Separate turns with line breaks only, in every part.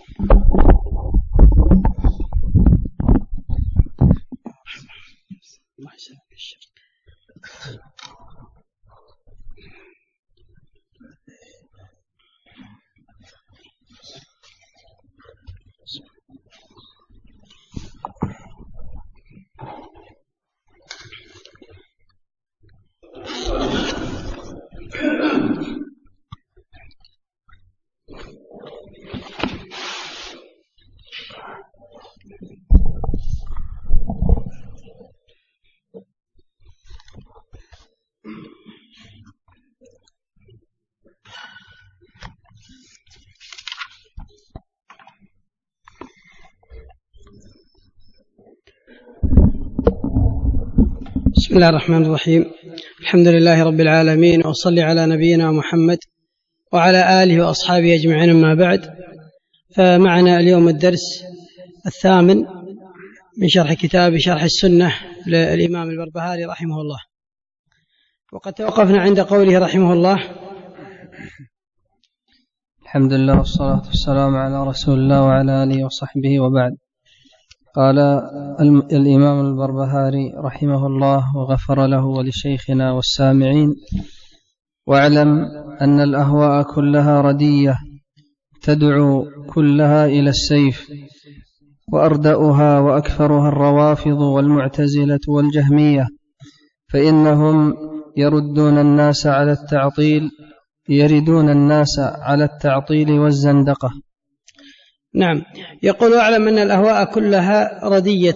بسم الله الرحمن الرحيم. الحمد لله رب العالمين، وأصلي على نبينا محمد وعلى آله وأصحابه أجمعين، أما بعد. فمعنا اليوم الدرس الثامن من شرح كتاب شرح السنة للإمام البربهاري رحمه الله، وقد توقفنا عند قوله رحمه الله:
الحمد لله والصلاة والسلام على رسول الله وعلى آله وصحبه، وبعد. قال الإمام البربهاري رحمه الله وغفر له ولشيخنا والسامعين: واعلم أن الأهواء كلها ردية تدعو كلها إلى السيف، وأردأها وأكثرها الروافض والمعتزلة والجهمية، فإنهم يردون الناس على التعطيل والزندقة.
نعم، يقول: واعلم أن الأهواء كلها ردية،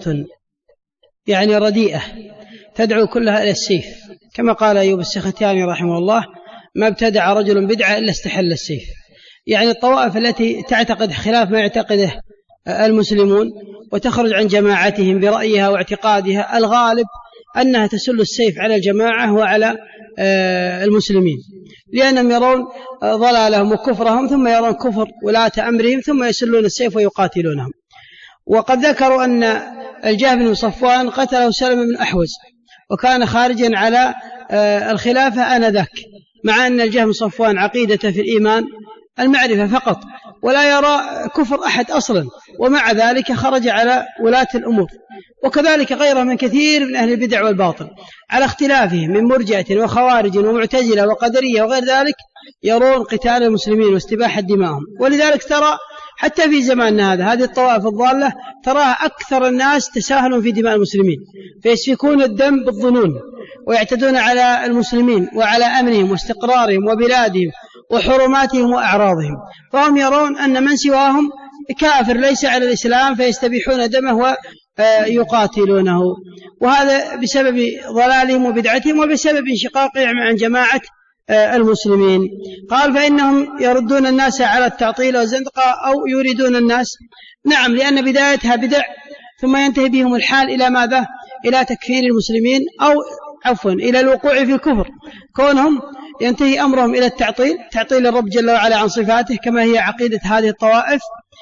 يعني رديئة، تدعو كلها إلى السيف، كما قال أيوب السختياني رحمه الله: ما ابتدع رجل بدعة إلا استحل السيف. يعني الطوائف التي تعتقد خلاف ما يعتقده المسلمون وتخرج عن جماعتهم برأيها واعتقادها، الغالب أنها تسل السيف على الجماعة وعلى المسلمين، لأنهم يرون ضلالهم وكفرهم، ثم يرون كفر ولاة أمرهم، ثم يسلون السيف ويقاتلونهم. وقد ذكروا أن الجهم بن صفوان قتله سلم بن أحوز، وكان خارجا على الخلافة آنذاك، مع أن الجهم بن صفوان عقيدة في الإيمان المعرفة فقط، ولا يرى كفر أحد أصلا، ومع ذلك خرج على ولاة الأمور. وكذلك غيره من كثير من أهل البدع والباطل على اختلافهم من مرجئة وخوارج ومعتزلة وقدرية وغير ذلك، يرون قتال المسلمين واستباحة دمائهم. ولذلك ترى حتى في زماننا هذه الطوائف الضالة تراها أكثر الناس تساهلون في دماء المسلمين، فيسفكون الدم بالظنون، ويعتدون على المسلمين وعلى أمنهم واستقرارهم وبلادهم وحرماتهم وأعراضهم، فهم يرون أن من سواهم كافر ليس على الإسلام، فيستبيحون دمه ويقاتلونه. وهذا بسبب ضلالهم وبدعتهم، وبسبب انشقاقهم عن جماعة المسلمين. قال: فإنهم يردون الناس على التعطيل والزندقة، أو يريدون الناس. نعم، لأن بدايتها بدع، ثم ينتهي بهم الحال إلى ماذا؟ إلى تكفير المسلمين، أو إلى الوقوع في الكفر، كونهم ينتهي أمرهم إلى تعطيل الرب جل وعلا عن صفاته، كما هي عقيدة هذه الطوائف.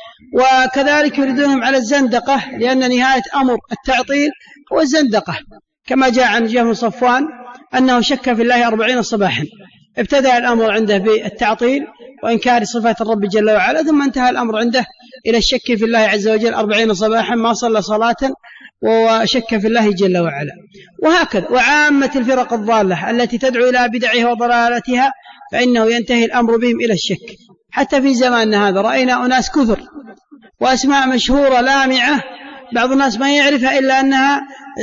وكذلك يريدونهم على الزندقة، لأن نهاية أمر التعطيل هو الزندقة، كما جاء عن جهم صفوان أنه شك في الله 40 صباحا، ابتدأ الأمر عنده بالتعطيل وإنكار صفات الرب جل وعلا، ثم انتهى الأمر عنده إلى الشك في الله عز وجل 40 صباحا، ما صلى صلاة وشك في الله جل وعلا. وهكذا وعامة الفرق الضالة التي تدعو إلى بدعها وضلالتها، فإنه ينتهي الأمر بهم إلى الشك. حتى في زماننا هذا رأينا أناس كثر وأسماء مشهورة لامعة، بعض الناس ما يعرفها إلا أنها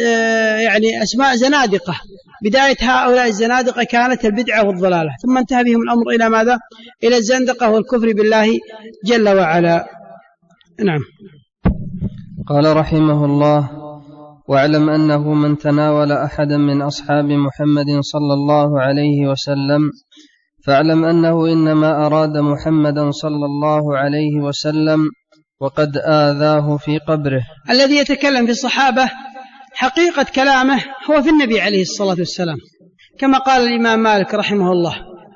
يعني أسماء زنادقة. بداية هؤلاء الزنادقة كانت البدعة والضلالة، ثم انتهى بهم الأمر إلى ماذا؟ إلى الزندقة والكفر بالله جل وعلا. نعم.
قال رحمه الله: واعلم أنه من تناول أحدا من أصحاب محمد صلى الله عليه وسلم، فاعلم أنه إنما أراد محمدا صلى الله عليه وسلم، وقد آذاه في قبره.
الذي يتكلم في الصحابة حقيقة كلامه هو في النبي عليه الصلاة والسلام، كما قال الإمام مالك رحمه الله.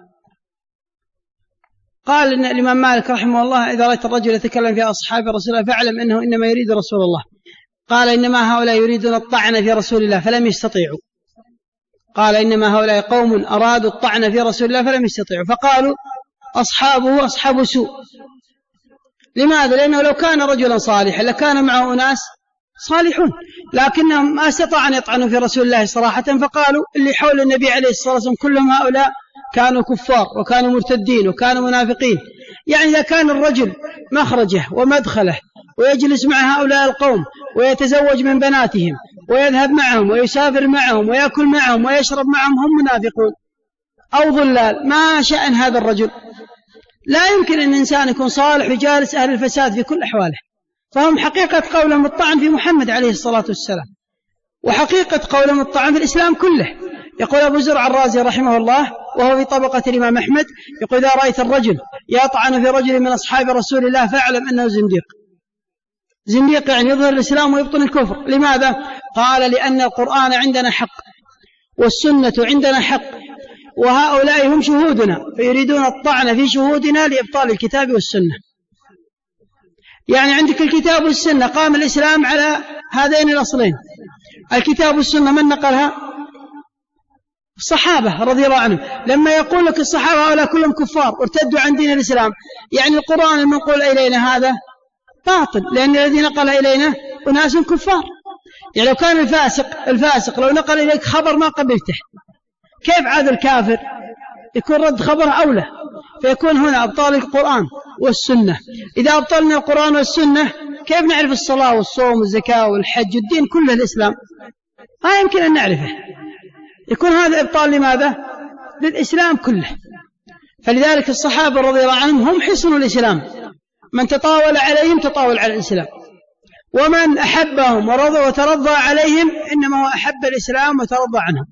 قال إن الإمام مالك رحمه الله: إذا رأيت الرجل يتكلم في أصحاب رسول الله فاعلم أنه إنما يريد رسول الله. قال: إنما هؤلاء يريدون الطعن في رسول الله فلم يستطيعوا. قال: إنما هؤلاء قوم أرادوا الطعن في رسول الله فلم يستطيعوا، فقالوا أصحابه أصحاب سوء، لماذا؟ لأنه لو كان رجلا صالحا لكان معه أناس صالحون، لكنهم ما استطاعوا أن يطعنوا في رسول الله صراحة، فقالوا اللي حول النبي عليه الصلاة والسلام كلهم هؤلاء كانوا كفار وكانوا مرتدين وكانوا منافقين. يعني إذا كان الرجل مخرجه ومدخله ويجلس مع هؤلاء القوم ويتزوج من بناتهم ويذهب معهم ويسافر معهم ويأكل معهم ويشرب معهم، هم منافقون أو ضلال، ما شأن هذا الرجل؟ لا يمكن أن إنسان يكون صالح وجالس أهل الفساد في كل أحواله. فهم حقيقة قولهم الطعن في محمد عليه الصلاة والسلام، وحقيقة قولهم الطعن في الإسلام كله. يقول أبو زرع الرازي رحمه الله وهو في طبقة الإمام أحمد، يقول: إذا رأيت الرجل يطعن في رجل من أصحاب رسول الله فاعلم أنه زنديق. زنديق يعني يظهر الإسلام ويبطن الكفر. لماذا؟ قال: لأن القرآن عندنا حق والسنة عندنا حق وهؤلاء هم شهودنا، فيريدون الطعن في شهودنا لإبطال الكتاب والسنة. يعني عندك الكتاب والسنة، قام الإسلام على هذين الأصلين. الكتاب والسنة من نقلها؟ الصحابة رضي الله عنهم. لما يقول لك الصحابة هؤلاء كلهم كفار وارتدوا عن دين الإسلام، يعني القرآن المنقول إلينا هذا باطل، لأن الذي نقل إلينا أناس كفار. يعني لو كان الفاسق لو نقل إليك خبر ما قبلته، كيف عاد الكافر؟ يكون رد خبر أولى. فيكون هنا أبطال القرآن والسنة. إذا أبطلنا القرآن والسنة كيف نعرف الصلاة والصوم والزكاة والحج والدين كله الإسلام؟ ما يمكن أن نعرفه. يكون هذا إبطال لماذا؟ للإسلام كله. فلذلك الصحابة رضي الله عنهم هم حصن الإسلام، من تطاول عليهم تطاول على الإسلام، ومن أحبهم وترضى عليهم إنما هو أحب الإسلام وترضى عنهم.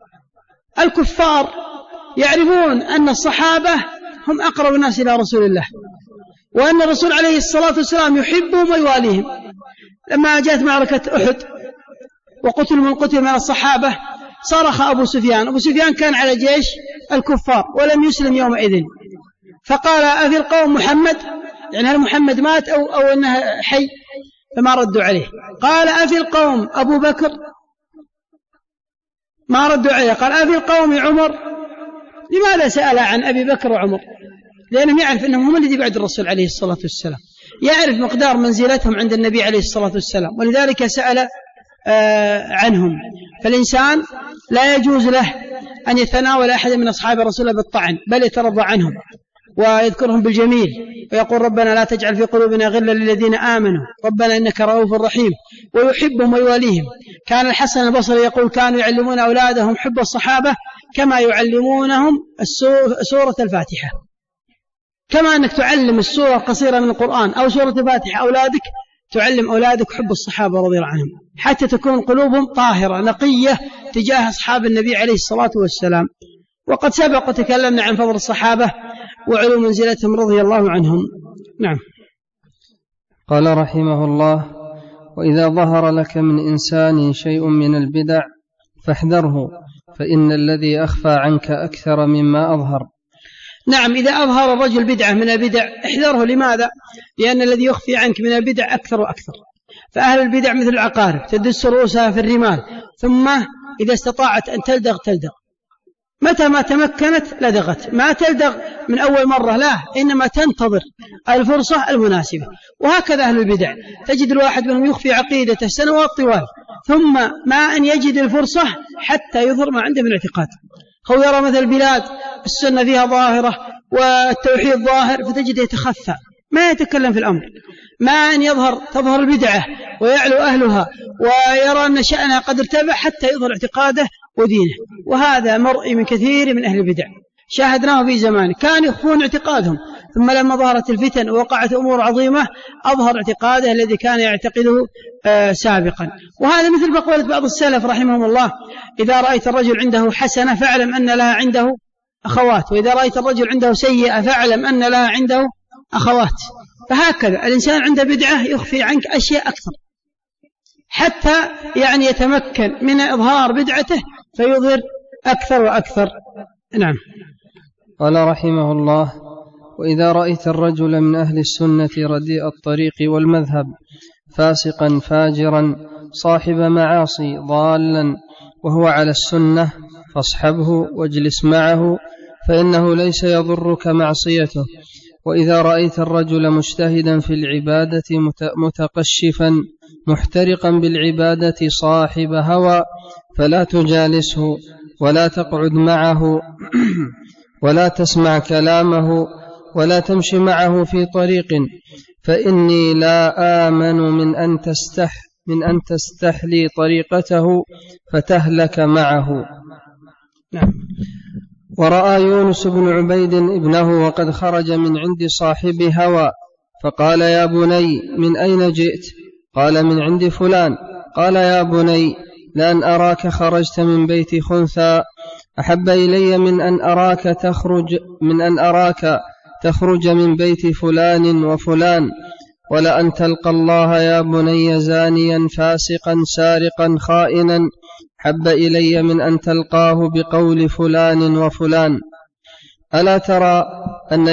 الكفار يعرفون أن الصحابة هم أقرب الناس إلى رسول الله، وأن الرسول عليه الصلاة والسلام يحبهم ويواليهم. لما جاءت معركة أحد وقتل من قتل من الصحابة صرخ أبو سفيان كان على جيش الكفار ولم يسلم يومئذ، فقال: أفي القوم محمد؟ يعني هل محمد مات أو أنه حي؟ فما ردوا عليه. قال: أفي القوم أبو بكر؟ ما ردوا عليه. قال: أفي القوم عمر؟ لماذا سأل عن أبي بكر وعمر؟ لأنهم يعرف أنهم هم الذي بعد الرسول عليه الصلاة والسلام، يعرف مقدار منزلتهم عند النبي عليه الصلاة والسلام، ولذلك سأل عنهم. فالإنسان لا يجوز له أن يتناول أحد من أصحاب رسول الله بالطعن، بل يترضى عنهم ويذكرهم بالجميل ويقول: ربنا لا تجعل في قلوبنا غلا للذين آمنوا ربنا إنك رؤوف رحيم، ويحبهم ويواليهم. كان الحسن البصري يقول: كانوا يعلمون أولادهم حب الصحابة كما يعلمونهم سورة الفاتحة. كما أنك تعلم السورة القصيرة من القرآن أو سورة الفاتحة أولادك، تعلم أولادك حب الصحابة رضي الله عنهم، حتى تكون قلوبهم طاهرة نقية تجاه أصحاب النبي عليه الصلاة والسلام. وقد سبق وتكلمنا عن فضل الصحابة وعلو منزلتهم رضي الله عنهم. نعم.
قال رحمه الله: وإذا ظهر لك من إنسان شيء من البدع فاحذره، فإن الذي أخفى عنك أكثر مما أظهر.
نعم، إذا أظهر الرجل بدعة من البدع احذره. لماذا؟ لأن الذي يخفي عنك من البدع أكثر وأكثر. فأهل البدع مثل العقارب تدس رؤوسها في الرمال، ثم إذا استطاعت أن تلدغ تلدغ، متى ما تمكنت لدغت، ما تلدغ من أول مرة، لا، إنما تنتظر الفرصة المناسبة. وهكذا أهل البدع تجد الواحد منهم يخفي عقيدته سنوات طوال، ثم ما أن يجد الفرصة حتى يظهر ما عنده من اعتقاد. هو يرى مثل البلاد السنة فيها ظاهرة والتوحيد ظاهر، فتجد يتخفى ما يتكلم في الأمر، ما أن تظهر البدعة ويعلو أهلها ويرى أن شأنها قد ارتفع حتى يظهر اعتقاده ودينه. وهذا مرئي من كثير من أهل البدع، شاهدناه في زمان كانوا يخفون اعتقادهم، ثم لما ظهرت الفتن ووقعت أمور عظيمة أظهر اعتقاده الذي كان يعتقده سابقا. وهذا مثل مقولة بعض السلف رحمهم الله: إذا رأيت الرجل عنده حسنة فاعلم أن لها عنده أخوات، وإذا رأيت الرجل عنده سيئة فاعلم أن لها عنده أخوات. فهكذا الإنسان عنده بدعة يخفي عنك أشياء أكثر حتى يعني يتمكن من إظهار بدعته فيظهر أكثر وأكثر. نعم.
قال رحمه الله: وإذا رأيت الرجل من أهل السنة رديء الطريق والمذهب فاسقا فاجرا صاحب معاصي ضالا وهو على السنة فاصحبه واجلس معه، فإنه ليس يضرك معصيته وإذا رأيت الرجل مجتهدا في العبادة متقشفا محترقا بالعبادة صاحب هوى فلا تجالسه ولا تقعد معه ولا تسمع كلامه ولا تمشي معه في طريق، فإني لا آمن من أن تستحلي طريقته فتهلك معه.
نعم.
ورأى يونس بن عبيد ابنه وقد خرج من عند صاحب هوى فقال: يا بني من أين جئت؟ قال: من عند فلان. قال: يا بني لأن أراك خرجت من بيت خنثى أحب إلي من أن أراك تخرج من بيت فلان وفلان، ولأن تلقى الله يا بني زانيا فاسقا سارقا خائنا حب إلي من أن تلقاه بقول فلان وفلان. ألا ترى أن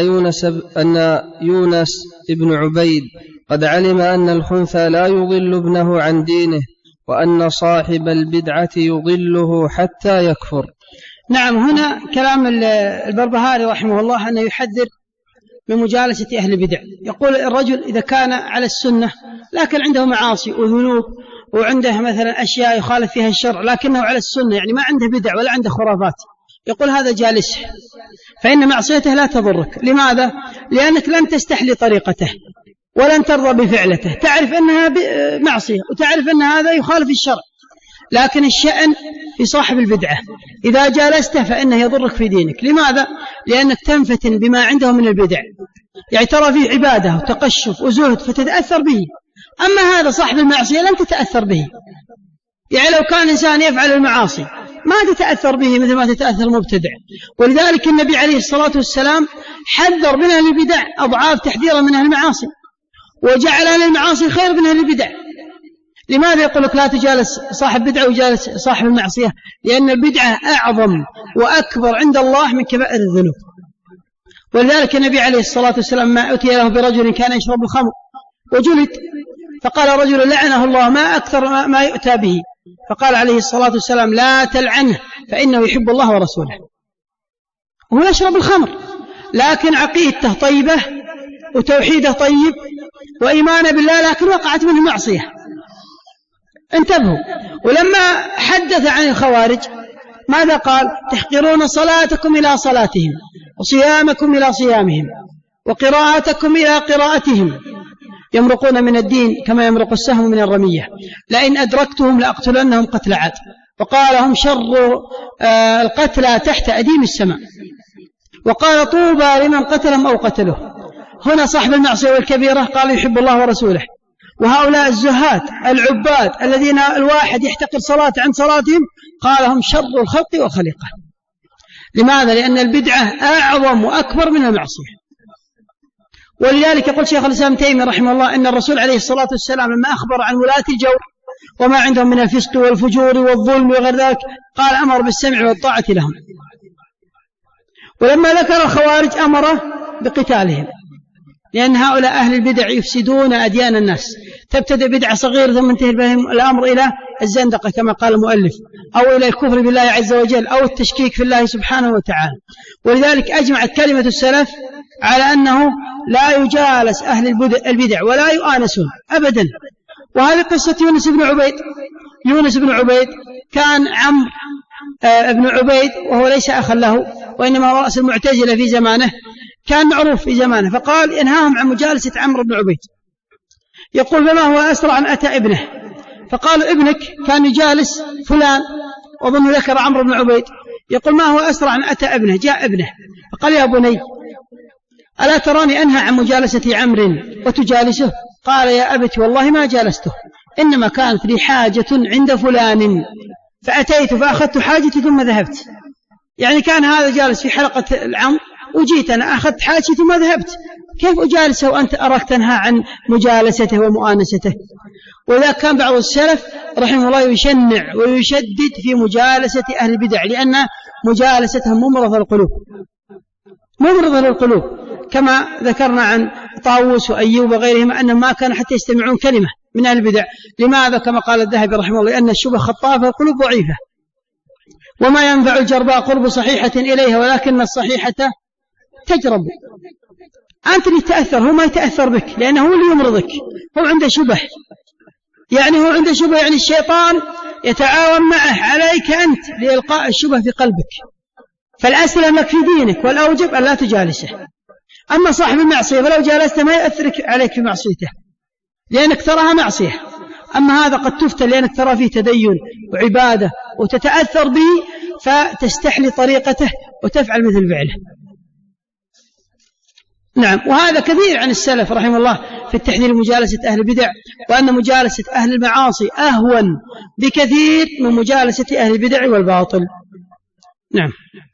يونس ابن عبيد قد علم أن الخنثى لا يضل ابنه عن دينه، وأن صاحب البدعة يضله حتى يكفر.
نعم. هنا كلام البربهاري رحمه الله أنه يحذر من مجالسة أهل البدع. يقول الرجل إذا كان على السنة لكن عنده معاصي وذنوب وعنده مثلا أشياء يخالف فيها الشرع لكنه على السنة، يعني ما عنده بدع ولا عنده خرافات، يقول هذا جالسه، فإن معصيته لا تضرك. لماذا؟ لأنك لن تستحلي طريقته ولن ترضى بفعلته، تعرف أنها معصية وتعرف أن هذا يخالف الشرع، لكن الشأن في صاحب البدعة إذا جالسته فإنه يضرك في دينك. لماذا؟ لأنك تنفتن بما عنده من البدع، يعني ترى فيه عبادة وتقشف وزهد فتتأثر به، أما هذا صاحب المعصية لن تتأثر به. يعني لو كان إنسان يفعل المعاصي ما تتأثر به مثل ما تتأثر مبتدع. ولذلك النبي عليه الصلاة والسلام حذر من أهل البدع أضعاف تحذيرا من أهل المعاصي، وجعل أهل المعاصي خير من أهل البدع. لماذا يقول لك لا تجالس صاحب بدعة وجالس صاحب المعصية؟ لأن البدعة أعظم وأكبر عند الله من كبائر الذنوب. ولذلك النبي عليه الصلاة والسلام ما أتي له برجل كان يشرب الخمر وجلد، فقال رجل لعنه الله ما أكثر ما يؤتى به، فقال عليه الصلاة والسلام لا تلعنه فإنه يحب الله ورسوله. هو يشرب الخمر لكن عقيدته طيبة وتوحيده طيب وإيمانه بالله، لكن وقعت منه معصية. انتبهوا. ولما حدث عن الخوارج ماذا قال؟ تحقرون صلاتكم إلى صلاتهم وصيامكم إلى صيامهم وقراءتكم إلى قراءتهم، يمرقون من الدين كما يمرق السهم من الرمية، لئن أدركتهم لأقتلنهم قتل عاد، وقال هم شر القتلى تحت أديم السماء، وقال طوبى لمن قتلهم أو قتله. هنا صاحب المعصية والكبيرة قال يحب الله ورسوله، وهؤلاء الزهاد العباد الذين الواحد يحتقر صلاة عن صلاتهم قال هم شر الخلق والخليقة. لماذا؟ لأن البدعة أعظم وأكبر من المعصية. ولذلك يقول شيخ الإسلام تيمية رحمه الله إن الرسول عليه الصلاة والسلام لما أخبر عن ولاة الجور وما عندهم من الفسق والفجور والظلم وغير ذلك قال أمر بالسمع والطاعة لهم، ولما ذكر الخوارج أمر بقتالهم، لأن هؤلاء أهل البدع يفسدون أديان الناس، تبتدأ بدعة صغيرة ثم ينتهي بهم الأمر إلى الزندقة كما قال المؤلف، أو إلى الكفر بالله عز وجل، أو التشكيك في الله سبحانه وتعالى. ولذلك أجمعت كلمة السلف على أنه لا يجالس أهل البدع ولا يؤانسون أبدا. وهذه قصة يونس بن عبيد كان عمرو ابن عبيد وهو ليس أخا له وإنما رأس المعتزلة في زمانه، كان معروف في زمانه، فقال ينهاهم عن مجالسة عمرو بن عبيد. يقول فما هو أسرع أن أتى ابنه، فقالوا ابنك كان يجالس فلان، وظن ذكر عمرو بن عبيد. يقول ما هو أسرع أن أتى ابنه، جاء ابنه فقال يا بني ألا تراني أنهى عن مجالسة عمرو وتجالسه؟ قال يا أبت والله ما جالسته، إنما كانت لي حاجة عند فلان فأتيت فأخذت حاجتي ثم ذهبت. يعني كان هذا جالس في حلقة العمر وجيت أنا أخذت حاجتي ثم ذهبت، كيف أجالسه وأنت أراك تنهى عن مجالسته ومؤانسته؟ وذا كان بعض السلف رحمه الله يشنع ويشدد في مجالسة أهل البدع، لأن مجالستهم ممرضة للقلوب، كما ذكرنا عن طاووس وأيوب وغيرهم أنهم ما كانوا حتى يستمعون كلمة من أهل البدع. لماذا؟ كما قال الذهبي رحمه الله لأن الشبه خطافة والقلوب ضعيفة، وما ينفع الجرباء قرب صحيحة إليها ولكن الصحيحة تجرب. أنت اللي تأثر، هو ما يتأثر بك، لأنه هو اللي يمرضك، هو عنده شبه، يعني الشيطان يتعاون معه عليك أنت لإلقاء الشبه في قلبك. فالأسلم لك في دينك والأوجب أن لا تجالسه. أما صاحب المعصية فلو جالسته ما يؤثر عليك في معصيته لأنك تراها معصية. أما هذا قد تفتن لأنك ترى فيه تدين وعبادة وتتأثر به فتستحلي طريقته وتفعل مثل فعله. نعم، وهذا كثير عن السلف رحمه الله في التحذير من مجالسة أهل البدع، وأن مجالسة أهل المعاصي أهون بكثير من مجالسة أهل البدع والباطل. نعم.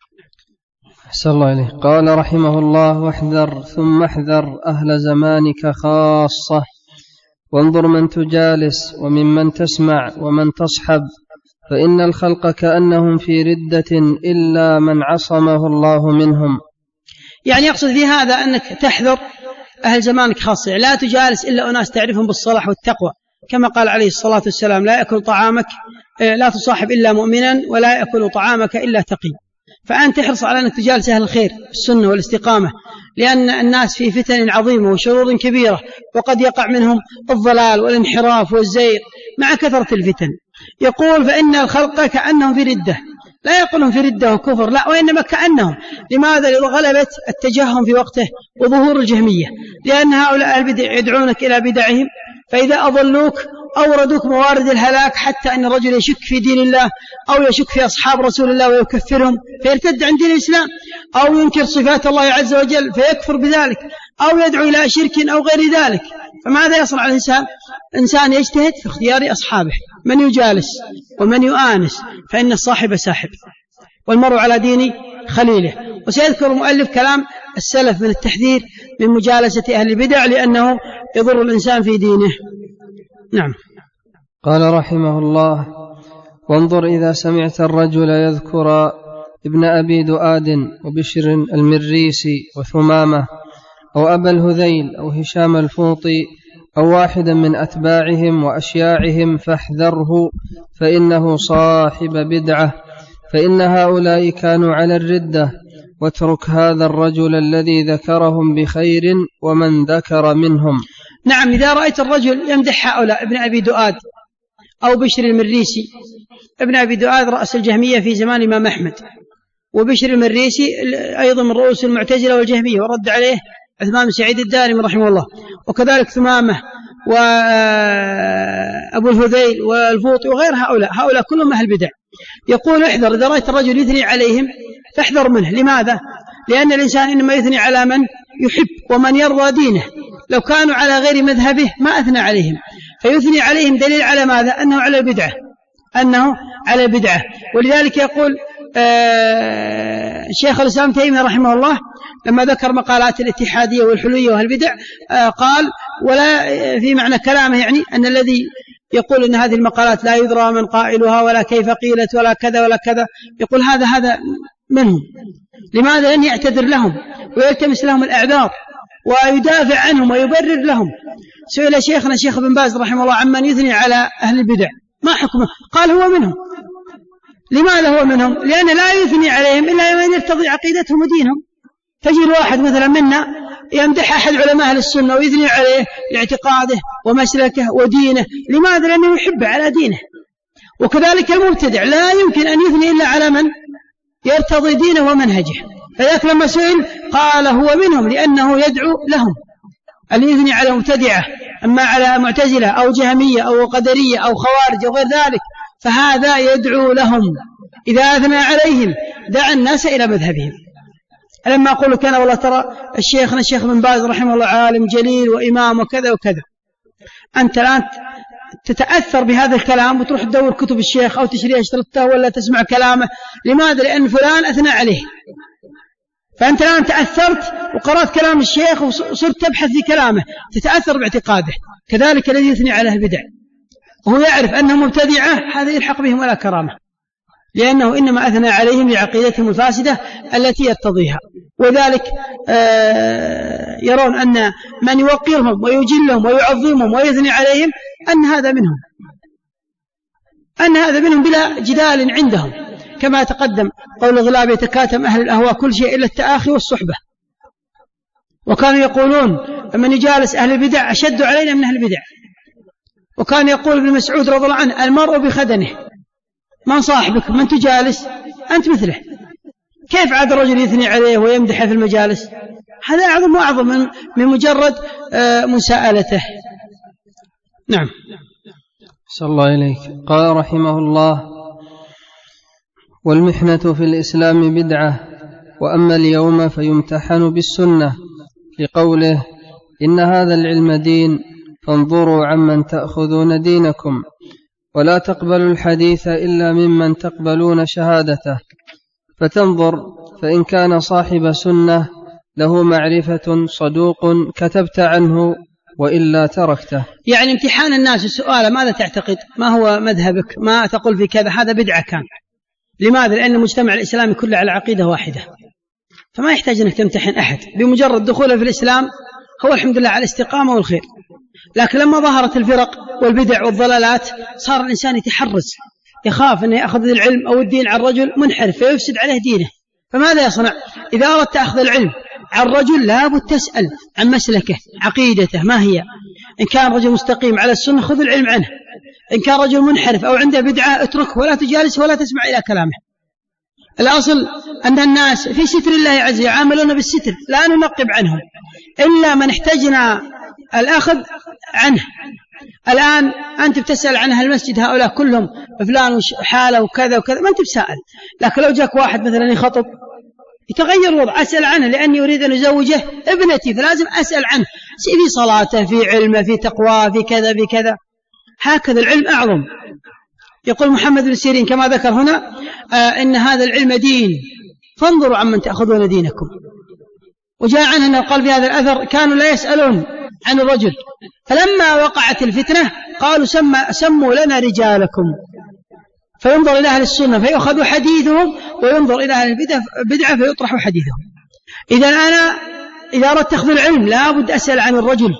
أحسن الله إليه. قال رحمه الله: واحذر ثم احذر أهل زمانك خاصة، وانظر من تجالس وممن تسمع ومن تصحب، فإن الخلق كأنهم في ردة إلا من عصمه الله منهم.
يعني يقصد في هذا أنك تحذر أهل زمانك خاصة، لا تجالس إلا أناس تعرفهم بالصلاح والتقوى، كما قال عليه الصلاة والسلام: لا يأكل طعامك، لا تصاحب إلا مؤمنا، ولا يأكل طعامك إلا تقي. فأنت تحرص على أنك تجالس أهل الخير السنة والاستقامة، لأن الناس في فتن عظيمة وشرور كبيرة، وقد يقع منهم الضلال والانحراف والزيغ مع كثرة الفتن. يقول: فإن الخلق كأنهم في ردة، لا يقولون في ردة وكفر، لا، وإنما كأنهم. لماذا؟ لغلبة التجهم في وقته وظهور الجهمية، لأن هؤلاء البدع يدعونك إلى بدعهم، فإذا أضلوك أوردوك موارد الهلاك، حتى أن الرجل يشك في دين الله أو يشك في أصحاب رسول الله ويكفرهم فيرتد عن دين الإسلام، أو ينكر صفات الله عز وجل فيكفر بذلك، أو يدعو إلى شرك أو غير ذلك. فماذا يصنع الإنسان؟ إنسان يجتهد في اختيار أصحابه، من يجالس ومن يؤانس، فإن الصاحب ساحب والمرء على دين خليله. وسيذكر المؤلف كلام السلف من التحذير من مجالسة أهل البدع، لأنه يضر الإنسان في دينه. نعم.
قال رحمه الله: وانظر إذا سمعت الرجل يذكر ابن أبي دؤاد وبشر المريسي وثمامة أو أبا الهذيل أو هشام الفوطي أو واحدا من أتباعهم وأشياعهم فاحذره، فإنه صاحب بدعة، فإن هؤلاء كانوا على الردة، واترك هذا الرجل الذي ذكرهم بخير ومن ذكر منهم.
نعم، إذا رأيت الرجل يمدح هؤلاء ابن أبي دؤاد أو بشر المريسي. ابن أبي دؤاد رأس الجهمية في زمان الإمام أحمد، وبشر المريسي أيضا من رؤوس المعتزلة والجهمية، ورد عليه عثمان بن سعيد الدارمي رحمه الله، وكذلك ثمامة وأبو الهذيل والفوطي وغير هؤلاء كلهم أهل بدع. يقول: احذر إذا رأيت الرجل يثني عليهم فاحذر منه. لماذا؟ لأن الإنسان إنما يثني على من يحب ومن يرضى دينه، لو كانوا على غير مذهبه ما أثنى عليهم، فيثني عليهم دليل على ماذا؟ أنه على بدعة. ولذلك يقول شيخ الإسلام تيمية رحمه الله لما ذكر مقالات الاتحادية والحلوية والبدع، قال: ولا في معنى كلامه يعني أن الذي يقول أن هذه المقالات لا يدرى من قائلها ولا كيف قيلت ولا كذا ولا كذا، يقول هذا منهم. لماذا؟ لأن يعتذر لهم ويلتمس لهم الأعذار ويدافع عنهم ويبرر لهم. سئل شيخنا الشيخ بن باز رحمه الله عمن يثني على أهل البدع ما حكمه؟ قال: هو منهم. لماذا هو منهم؟ لأن لا يثني عليهم إلا من يرتضي عقيدتهم ودينهم. تجي الواحد مثلا منا يمدح أحد علماء أهل السنة ويثني عليه لاعتقاده ومسلكه ودينه. لماذا؟ لأنه يحب على دينه. وكذلك المبتدع لا يمكن أن يثني إلا على من يرتضي دينه ومنهجه. فذلك لما سئل قال: هو منهم، لأنه يدعو لهم. اللي يثني على مبتدعة، أما على معتزلة أو جهمية أو قدرية أو خوارج أو غير ذلك، فهذا يدعو لهم. إذا أثنى عليهم دعا الناس إلى مذهبهم. لما أقول كان والله ترى الشيخ بن باز رحمه الله عالم جليل وإمام وكذا وكذا، أنت الآن تتأثر بهذا الكلام وتروح تدور كتب الشيخ أو تشري أشترطه ولا تسمع كلامه. لماذا؟ لأن فلان أثنى عليه، فأنت الآن تأثرت وقرأت كلام الشيخ وصرت تبحث في كلامه، تتأثر باعتقاده. كذلك الذي يثني على البدع وهو يعرف أنه مبتدعة، هذا يلحق بهم ولا كرامة، لأنه إنما أثنى عليهم لعقيدتهم الفاسدة التي يرتضيها. وذلك يرون أن من يوقرهم ويجلهم ويعظمهم ويثني عليهم أن هذا منهم بلا جدال عندهم، كما تقدم قول الغلاب: يتكاتم أهل الأهواء كل شيء إلا التآخي والصحبة. وكانوا يقولون من يجالس أهل البدع أشد علينا من أهل البدع. وكان يقول ابن مسعود رضي الله عنه المرء بخدنه، من صاحبك من تجالس أنت مثله. كيف عاد الرجل يثني عليه ويمدحه في المجالس؟ هذا أعظم وأعظم من مجرد مساءلته. نعم.
صلى الله إليك. قال رحمه الله: والمحنة في الإسلام بدعة، وأما اليوم فيمتحن بالسنة، لقوله: إن هذا العلم دين فانظروا عمن تأخذون دينكم، ولا تقبلوا الحديث إلا ممن تقبلون شهادته، فتنظر فإن كان صاحب سنة له معرفة صدوق كتبت عنه، وإلا تركته.
يعني امتحان الناس السؤال: ماذا تعتقد؟ ما هو مذهبك؟ ما تقول في كذا؟ هذا بدعة كان. لماذا؟ لأن المجتمع الإسلامي كله على عقيدة واحدة، فما يحتاج أنك تمتحن أحد. بمجرد دخوله في الإسلام هو الحمد لله على الاستقامة والخير. لكن لما ظهرت الفرق والبدع والضلالات صار الإنسان يتحرز، يخاف أن يأخذ العلم أو الدين عن رجل منحرف فيفسد عليه دينه. فماذا يصنع؟ إذا أردت أخذ العلم عن رجل لابد تسأل عن مسلكه، عقيدته ما هي. إن كان رجل مستقيم على السنة خذ العلم عنه، إن كان رجل منحرف أو عنده بدعة اتركه ولا تجالس ولا تسمع إلى كلامه. الأصل أن الناس في ستر الله عز وجل يعاملون بالستر، لا ننقب عنهم إلا من احتجنا الأخذ عنه. الآن أنت بتسأل عن أهل المسجد هؤلاء كلهم فلان حاله وكذا وكذا، ما أنت بسائل. لكن لو جاك واحد مثلا يخطب يتغير الوضع، أسأل عنه لأني أريد أن أزوجه ابنتي، فلازم أسأل عنه في صلاته، في علمه، في تقواه، في كذا في كذا. هكذا العلم أعظم. يقول محمد بن سيرين كما ذكر هنا: إن هذا العلم دين فانظروا عمن تأخذون دينكم. وجاء عنه أنه قال في هذا الأثر: كانوا لا يسألون عن الرجل، فلما وقعت الفتنة قالوا سموا لنا رجالكم، فينظر إلى أهل السنة فيأخذ حديثهم، وينظر إلى أهل البدعة فيطرح حديثهم. إذا أنا إذا أردت أخذ العلم لابد أسأل عن الرجل،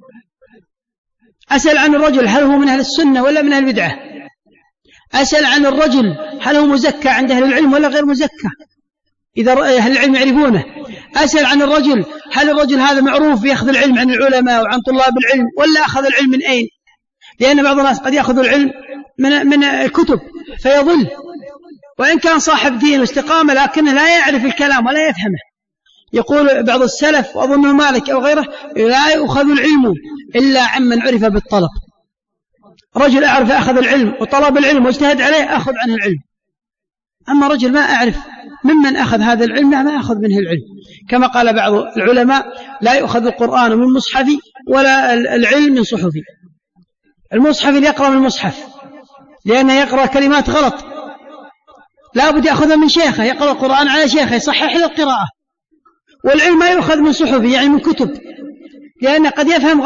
أسأل عن الرجل هل هو من أهل السنة ولا من أهل البدعة، أسأل عن الرجل هل هو مزكى عند أهل العلم ولا غير مزكى إذا أهل العلم يعرفونه، أسأل عن الرجل هل الرجل هذا معروف يأخذ العلم عن العلماء وعن طلاب العلم ولا أخذ العلم من أين. لأن بعض الناس قد يأخذ العلم من الكتب فيضل، وإن كان صاحب دين واستقامة لكنه لا يعرف الكلام ولا يفهمه. يقول بعض السلف وأظنه مالك أو غيره: لا يؤخذ العلم إلا عمن عرف بالطلب. رجل أعرف أخذ العلم وطلب العلم واجتهد عليه أخذ عنه العلم، أما رجل ما أعرف ممن أخذ هذا العلم ما أخذ منه العلم. كما قال بعض العلماء: لا يؤخذ القرآن من مصحفي ولا العلم من صحفي. المصحف اللي يقرأ من المصحف لأنه يقرأ كلمات غلط، لا بد يأخذ من شيخه، يقرأ القرآن على شيخه يصحح له القراءة. والعلم ما يؤخذ من صحفي يعني من كتب، لأنه قد يفهم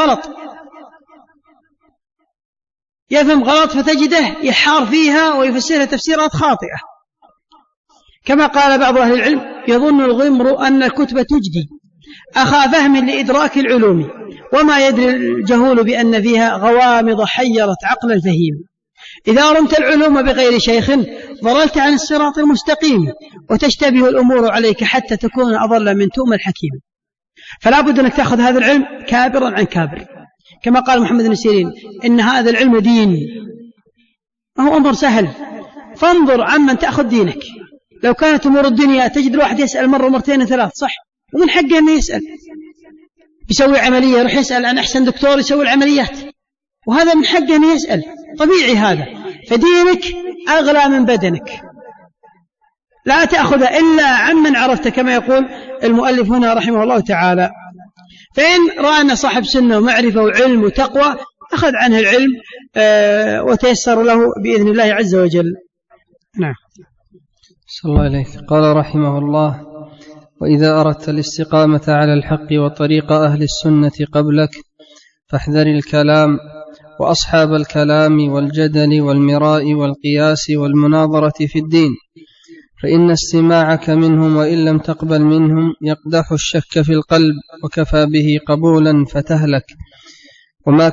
غلط فتجده يحار فيها ويفسرها تفسيرات خاطئة. كما قال بعض أهل العلم: يظن الغمر أن الكتب تجدي أخا فهم لإدراك العلوم، وما يدري الجهول بأن فيها غوامض حيرت عقل الفهيم. إذا رمت العلوم بغير شيخ ضللت عن الصراط المستقيم، وتشتبه الأمور عليك حتى تكون أضل من تؤم الحكيم. فلا بد أنك تأخذ هذا العلم كابرا عن كابر. كما قال محمد بن سيرين: إن هذا العلم دين. ما هو أمر سهل، فانظر عمن تأخذ دينك. لو كانت أمور الدنيا تجد الواحد يسأل مرة ومرتين وثلاث، صح، ومن حقه أنه يسأل، يسوي عملية يروح يسأل عن أحسن دكتور يسوي العمليات، وهذا من حقه أنه يسأل، طبيعي هذا. فدينك أغلى من بدنك، لا تأخذ إلا عمن عرفت، كما يقول المؤلف هنا رحمه الله تعالى. فإن رأى أن صاحب سنة ومعرفة وعلم وتقوى أخذ عنه العلم وتيسر له بإذن الله عز وجل. نعم.
صلى الله عليه. قال رحمه الله: وإذا أردت الاستقامة على الحق وطريق أهل السنة قبلك فاحذر الكلام وأصحاب الكلام والجدل والمراء والقياس والمناظرة في الدين، فإن استماعك منهم وإن لم تقبل منهم يقدح الشك في القلب، وكفى به قبولا فتهلك. وما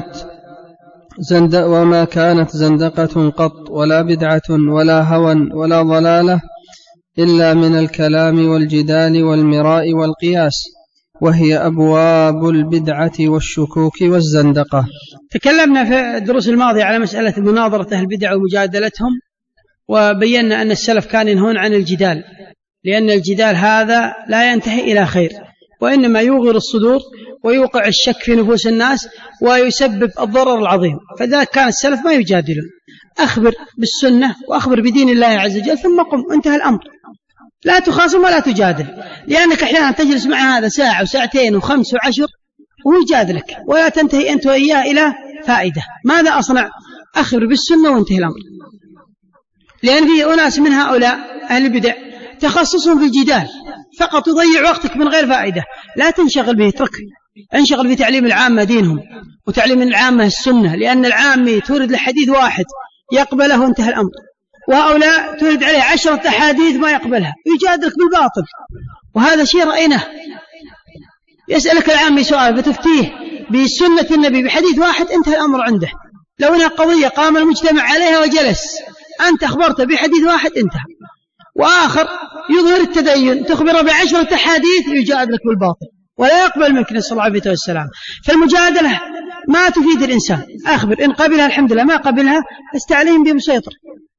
كانت زندقة قط ولا بدعة ولا هوى ولا ضلالة إلا من الكلام والجدال والمراء والقياس، وهي أبواب البدعة والشكوك والزندقة.
تكلمنا في الدروس الماضية على مسألة مناظرة أهل البدع ومجادلتهم، وبينا أن السلف كان ينهون عن الجدال، لأن الجدال هذا لا ينتهي إلى خير، وإنما يوغر الصدور ويوقع الشك في نفوس الناس ويسبب الضرر العظيم. فذلك كان السلف ما يجادلون، أخبر بالسنة وأخبر بدين الله عز وجل ثم قم، انتهى الأمر. لا تخاصم ولا تجادل، لأنك أحيانا تجلس مع هذا ساعة وساعتين وخمس وعشر وهو يجادلك، ولا تنتهي أنت وإياه إلى فائدة. ماذا أصنع؟ أخبر بالسنة وانتهي الأمر. لأن فيه أناس من هؤلاء أهل البدع تخصصهم في الجدال فقط، يضيع وقتك من غير فائدة. لا تنشغل به، اترك، انشغل بتعليم العامة دينهم وتعليم العامة السنة، لأن العامي تورد لحديث واحد يقبله وانتهى الأمر، وهؤلاء تورد عليه 10 أحاديث ما يقبلها، يجادلك بالباطل، وهذا شيء رأيناه. يسألك العامي سؤال فتفتيه بسنة النبي بحديث واحد، انتهى الأمر عنده. لو أنها قضية قام المجتمع عليها وجلس، أنت أخبرت بحديث واحد انتهى. وآخر يظهر التدين تخبر ب10 أحاديث يجادلك بالباطل ولا يقبل منك، نسأل الله العافية والسلام. فالمجادلة ما تفيد الإنسان. أخبر، إن قبلها الحمد لله، ما قبلها استعليهم بمسيطر.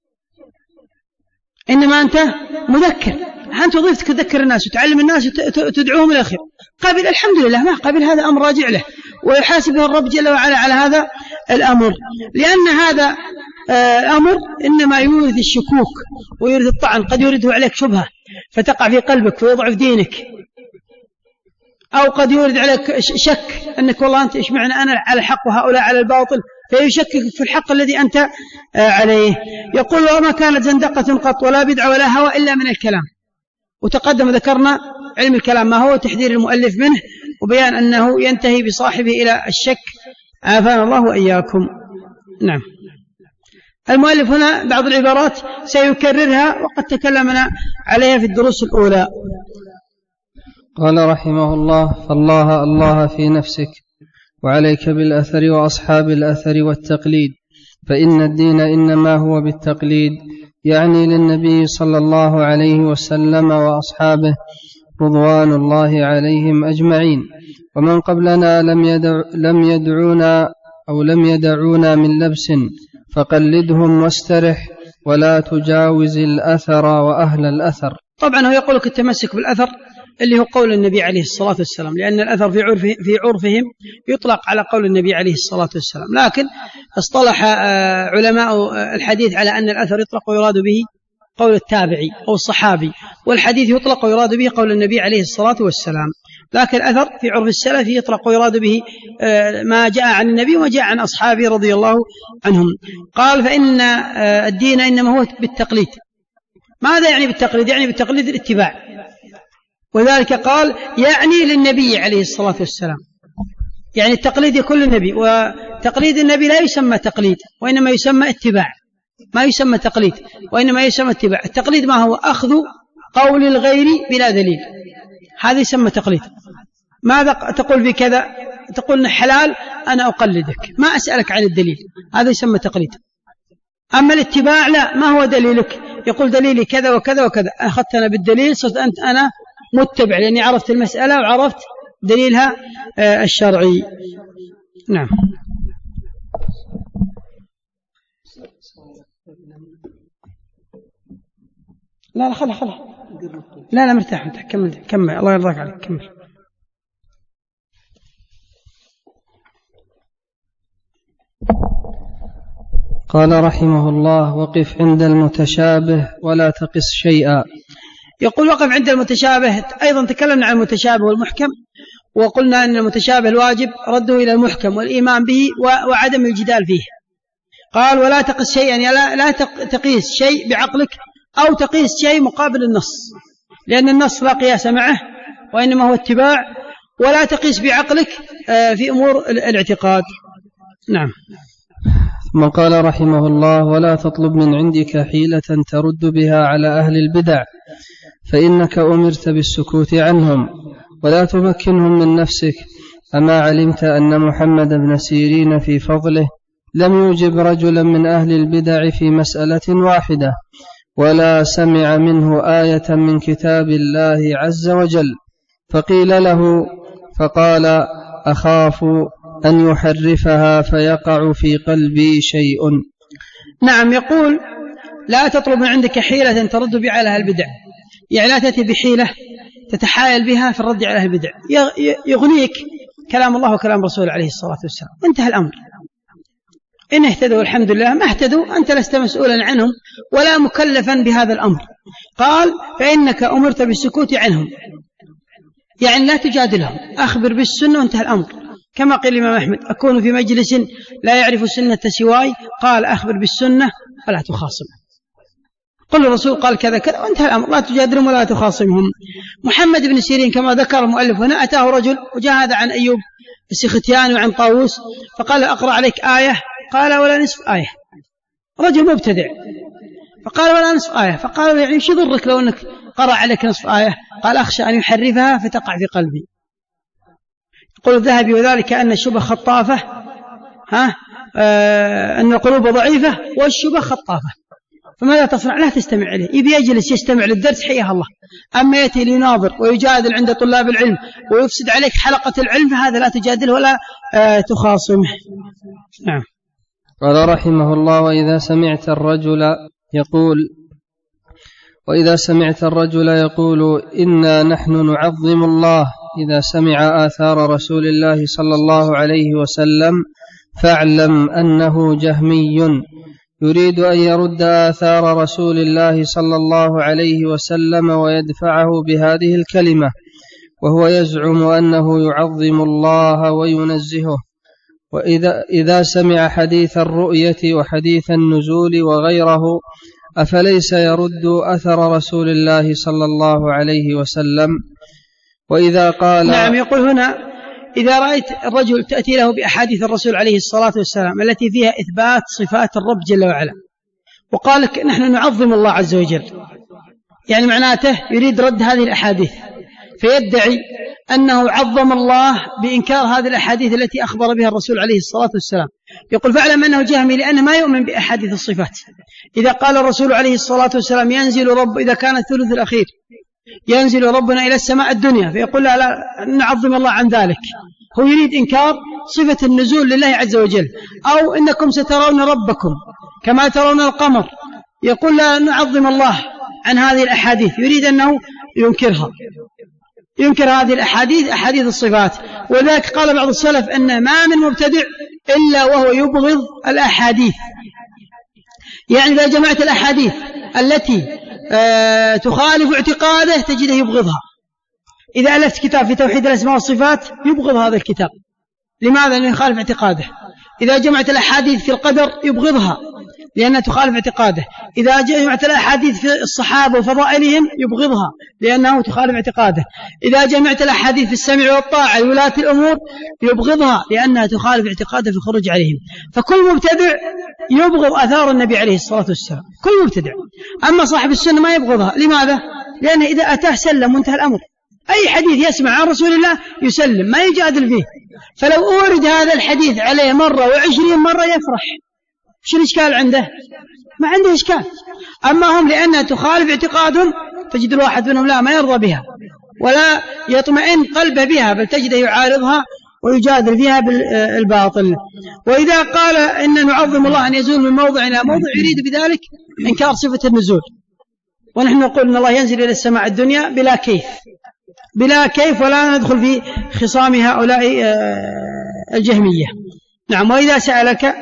إنما أنت مذكر، أنت وظيفتك تذكر الناس وتعلم الناس وتدعوهم إلى الخير. قبل الحمد لله، ما قبل هذا أمر راجع له، ويحاسبه الرب جل وعلا على هذا الأمر، لأن هذا الأمر إنما يورث الشكوك ويورث الطعن. قد يورده عليك شبهة فتقع في قلبك ويضعف دينك، أو قد يورد عليك شك أنك والله أنت إيش معنى أنا على الحق وهؤلاء على الباطل، فيشكك في الحق الذي أنت عليه. يقول: وما كانت زندقة قط ولا بدعة ولا هوى إلا من الكلام. وتقدم ذكرنا علم الكلام ما هو، تحذير المؤلف منه وبيان أنه ينتهي بصاحبه إلى الشك، عافانا الله وإياكم. نعم. المؤلف هنا بعض العبارات سيكررها وقد تكلمنا عليها في الدروس الأولى.
قال رحمه الله: فالله الله في نفسك، وعليك بالأثر وأصحاب الأثر والتقليد، فإن الدين إنما هو بالتقليد، يعني للنبي صلى الله عليه وسلم وأصحابه رضوان الله عليهم أجمعين. ومن قبلنا لم يدعونا من لبس، فقلدهم واسترح ولا تجاوز الأثر وأهل الأثر.
طبعا هو يقولك التمسك بالأثر اللي هو قول النبي عليه الصلاة والسلام، لأن الأثر في عرفهم يطلق على قول النبي عليه الصلاة والسلام، لكن اصطلح علماء الحديث على أن الأثر يطلق ويراد به قول التابعي أو الصحابي، والحديث يطلق ويراد به قول النبي عليه الصلاة والسلام. لكن الأثر في عرف السلف يطلق ويراد به ما جاء عن النبي وما جاء عن أصحابه رضي الله عنهم. قال: فإن الدين إنما هو بالتقليد. ماذا يعني بالتقليد؟ يعني بالتقليد الاتباع، وذلك قال يعني للنبي عليه الصلاة والسلام، يعني التقليد يكون للنبي، وتقليد النبي لا يسمى تقليد وإنما يسمى اتباع، ما يسمى تقليد وإنما يسمى اتباع. التقليد ما هو؟ أخذ قول الغير بلا دليل، هذا يسمى تقليد. ماذا تقول في كذا؟ تقول حلال، أنا أقلدك، ما أسألك عن الدليل، هذا يسمى تقليد. أما الاتباع لا، ما هو دليلك؟ يقول دليلي كذا وكذا وكذا، أخذتنا بالدليل، صرت أنا متبع، لأني عرفت المسألة وعرفت دليلها الشرعي. نعم. لا خلا لا مرتاح، كمل الله يرضاك عليك، كمل.
قال رحمه الله: وقف عند المتشابه ولا تقص شيئا.
يقول: وقف عند المتشابه. أيضا تكلمنا عن المتشابه والمحكم، وقلنا أن المتشابه الواجب رده إلى المحكم والإيمان به وعدم الجدال فيه. قال: ولا تقص شيئا، يعني لا تقيس شيء بعقلك أو تقيس شيء مقابل النص، لأن النص لا قياس معه وإنما هو اتباع. ولا تقيس بعقلك في أمور الاعتقاد. نعم.
ثم قال رحمه الله: ولا تطلب من عندك حيلة ترد بها على أهل البدع، فإنك أمرت بالسكوت عنهم، ولا تمكنهم من نفسك. أما علمت أن محمد بن سيرين في فضله لم يوجب رجلا من أهل البدع في مسألة واحدة، ولا سمع منه آية من كتاب الله عز وجل، فقيل له: فقال أخاف أن يحرفها فيقع في قلبي شيء.
نعم، يقول لا تطلب من عندك حيلة ترد بها على البدع، يعني لا تأتي بحيلة تتحايل بها في الرد على البدع، يغنيك كلام الله وكلام رسوله عليه الصلاة والسلام، انتهى الأمر. إن اهتدوا الحمد لله، ما اهتدوا أنت لست مسؤولا عنهم ولا مكلفا بهذا الأمر. قال فإنك أمرت بالسكوت عنهم، يعني لا تجادلهم، أخبر بالسنة وانتهى الأمر. كما قال الإمام أحمد أكون في مجلس لا يعرف السنة سواي، قال أخبر بالسنة ولا تخاصم. قل الرسول قال كذا كذا وانتهى الأمر، لا تجادلهم ولا تخاصمهم. محمد بن سيرين كما ذكر المؤلف هنا أتاه رجل، وجاء هذا عن أيوب السختياني وعن طاووس، فقال أقرأ عليك آية، قال ولا نصف آية. رجل مبتدع فقال ولا نصف آية، فقال يعني شو ضرك لو أنك قرأ عليك نصف آية؟ قال أخشى أن يحرفها فتقع في قلبي. يقول الذهبي وذلك أن الشبه خطافة، أن القلوب ضعيفة والشبه خطافة، فماذا تصنع؟ لا تستمع إليه، يبي يجلس يستمع للدرس حياه الله، أما يأتي ليناظر ويجادل عند طلاب العلم ويفسد عليك حلقة العلم فهذا لا تجادله ولا تخاصمه. نعم.
قال رحمه الله وإذا سمعت الرجل يقول إنا نحن نعظم الله إذا سمع آثار رسول الله صلى الله عليه وسلم فاعلم أنه جهمي يريد أن يرد آثار رسول الله صلى الله عليه وسلم ويدفعه بهذه الكلمة، وهو يزعم أنه يعظم الله وينزهه. وإذا سمع حديث الرؤية وحديث النزول وغيره أفليس يرد أثر رسول الله صلى الله عليه وسلم؟ وإذا قال
نعم، يقول هنا إذا رأيت الرجل تأتي له بأحاديث الرسول عليه الصلاة والسلام التي فيها إثبات صفات الرب جل وعلا، وقال لك نحن نعظم الله عز وجل، يعني معناته يريد رد هذه الأحاديث، فيدعي أنه عظم الله بإنكار هذه الأحاديث التي أخبر بها الرسول عليه الصلاة والسلام. يقول فاعلم أنه جهمي لأنه ما يؤمن بأحاديث الصفات. إذا قال الرسول عليه الصلاة والسلام ينزل رب، إذا كان الثلث الأخير ينزل ربنا إلى السماء الدنيا، فيقول لا نعظم الله عن ذلك، هو يريد إنكار صفة النزول لله عز وجل. أو إنكم سترون ربكم كما ترون القمر، يقول لا نعظم الله عن هذه الأحاديث، يريد أنه ينكر هذه الأحاديث، أحاديث الصفات. وذلك قال بعض السلف أن ما من مبتدع إلا وهو يبغض الأحاديث، يعني إذا جمعت الأحاديث التي تخالف اعتقاده تجده يبغضها. إذا ألفت كتاب في توحيد الأسماء والصفات يبغض هذا الكتاب، لماذا؟ لأنه يخالف اعتقاده. إذا جمعت الأحاديث في القدر يبغضها لأنها تخالف اعتقاده. إذا جمعت الأحاديث في الصحابة وفضائلهم يبغضها لأنه تخالف اعتقاده. إذا جمعت الأحاديث في السمع والطاعة لولاة الأمور يبغضها لأنها تخالف اعتقاده في الخروج عليهم. فكل مبتدع يبغض أثار النبي عليه الصلاة والسلام، كل مبتدع. أما صاحب السنة ما يبغضها، لماذا؟ لأنه إذا أتاه سلم وانتهى الأمر، أي حديث يسمع عن رسول الله يسلم، ما يجادل فيه. فلو أورد هذا الحديث عليه مرة و20 مرة يفرح، شو الإشكال عنده؟ ما عنده إشكال. أما هم لأنها تخالف اعتقادهم تجد الواحد منهم لا ما يرضى بها ولا يطمئن قلبه بها، بل تجده يعارضها ويجادل فيها بالباطل. وإذا قال إن نعظم الله أن يزول من موضع إلى موضع يريد بذلك إنكار صفة النزول، ونحن نقول إن الله ينزل إلى السماء الدنيا بلا كيف ولا ندخل في خصام هؤلاء الجهمية. نعم. وإذا سألك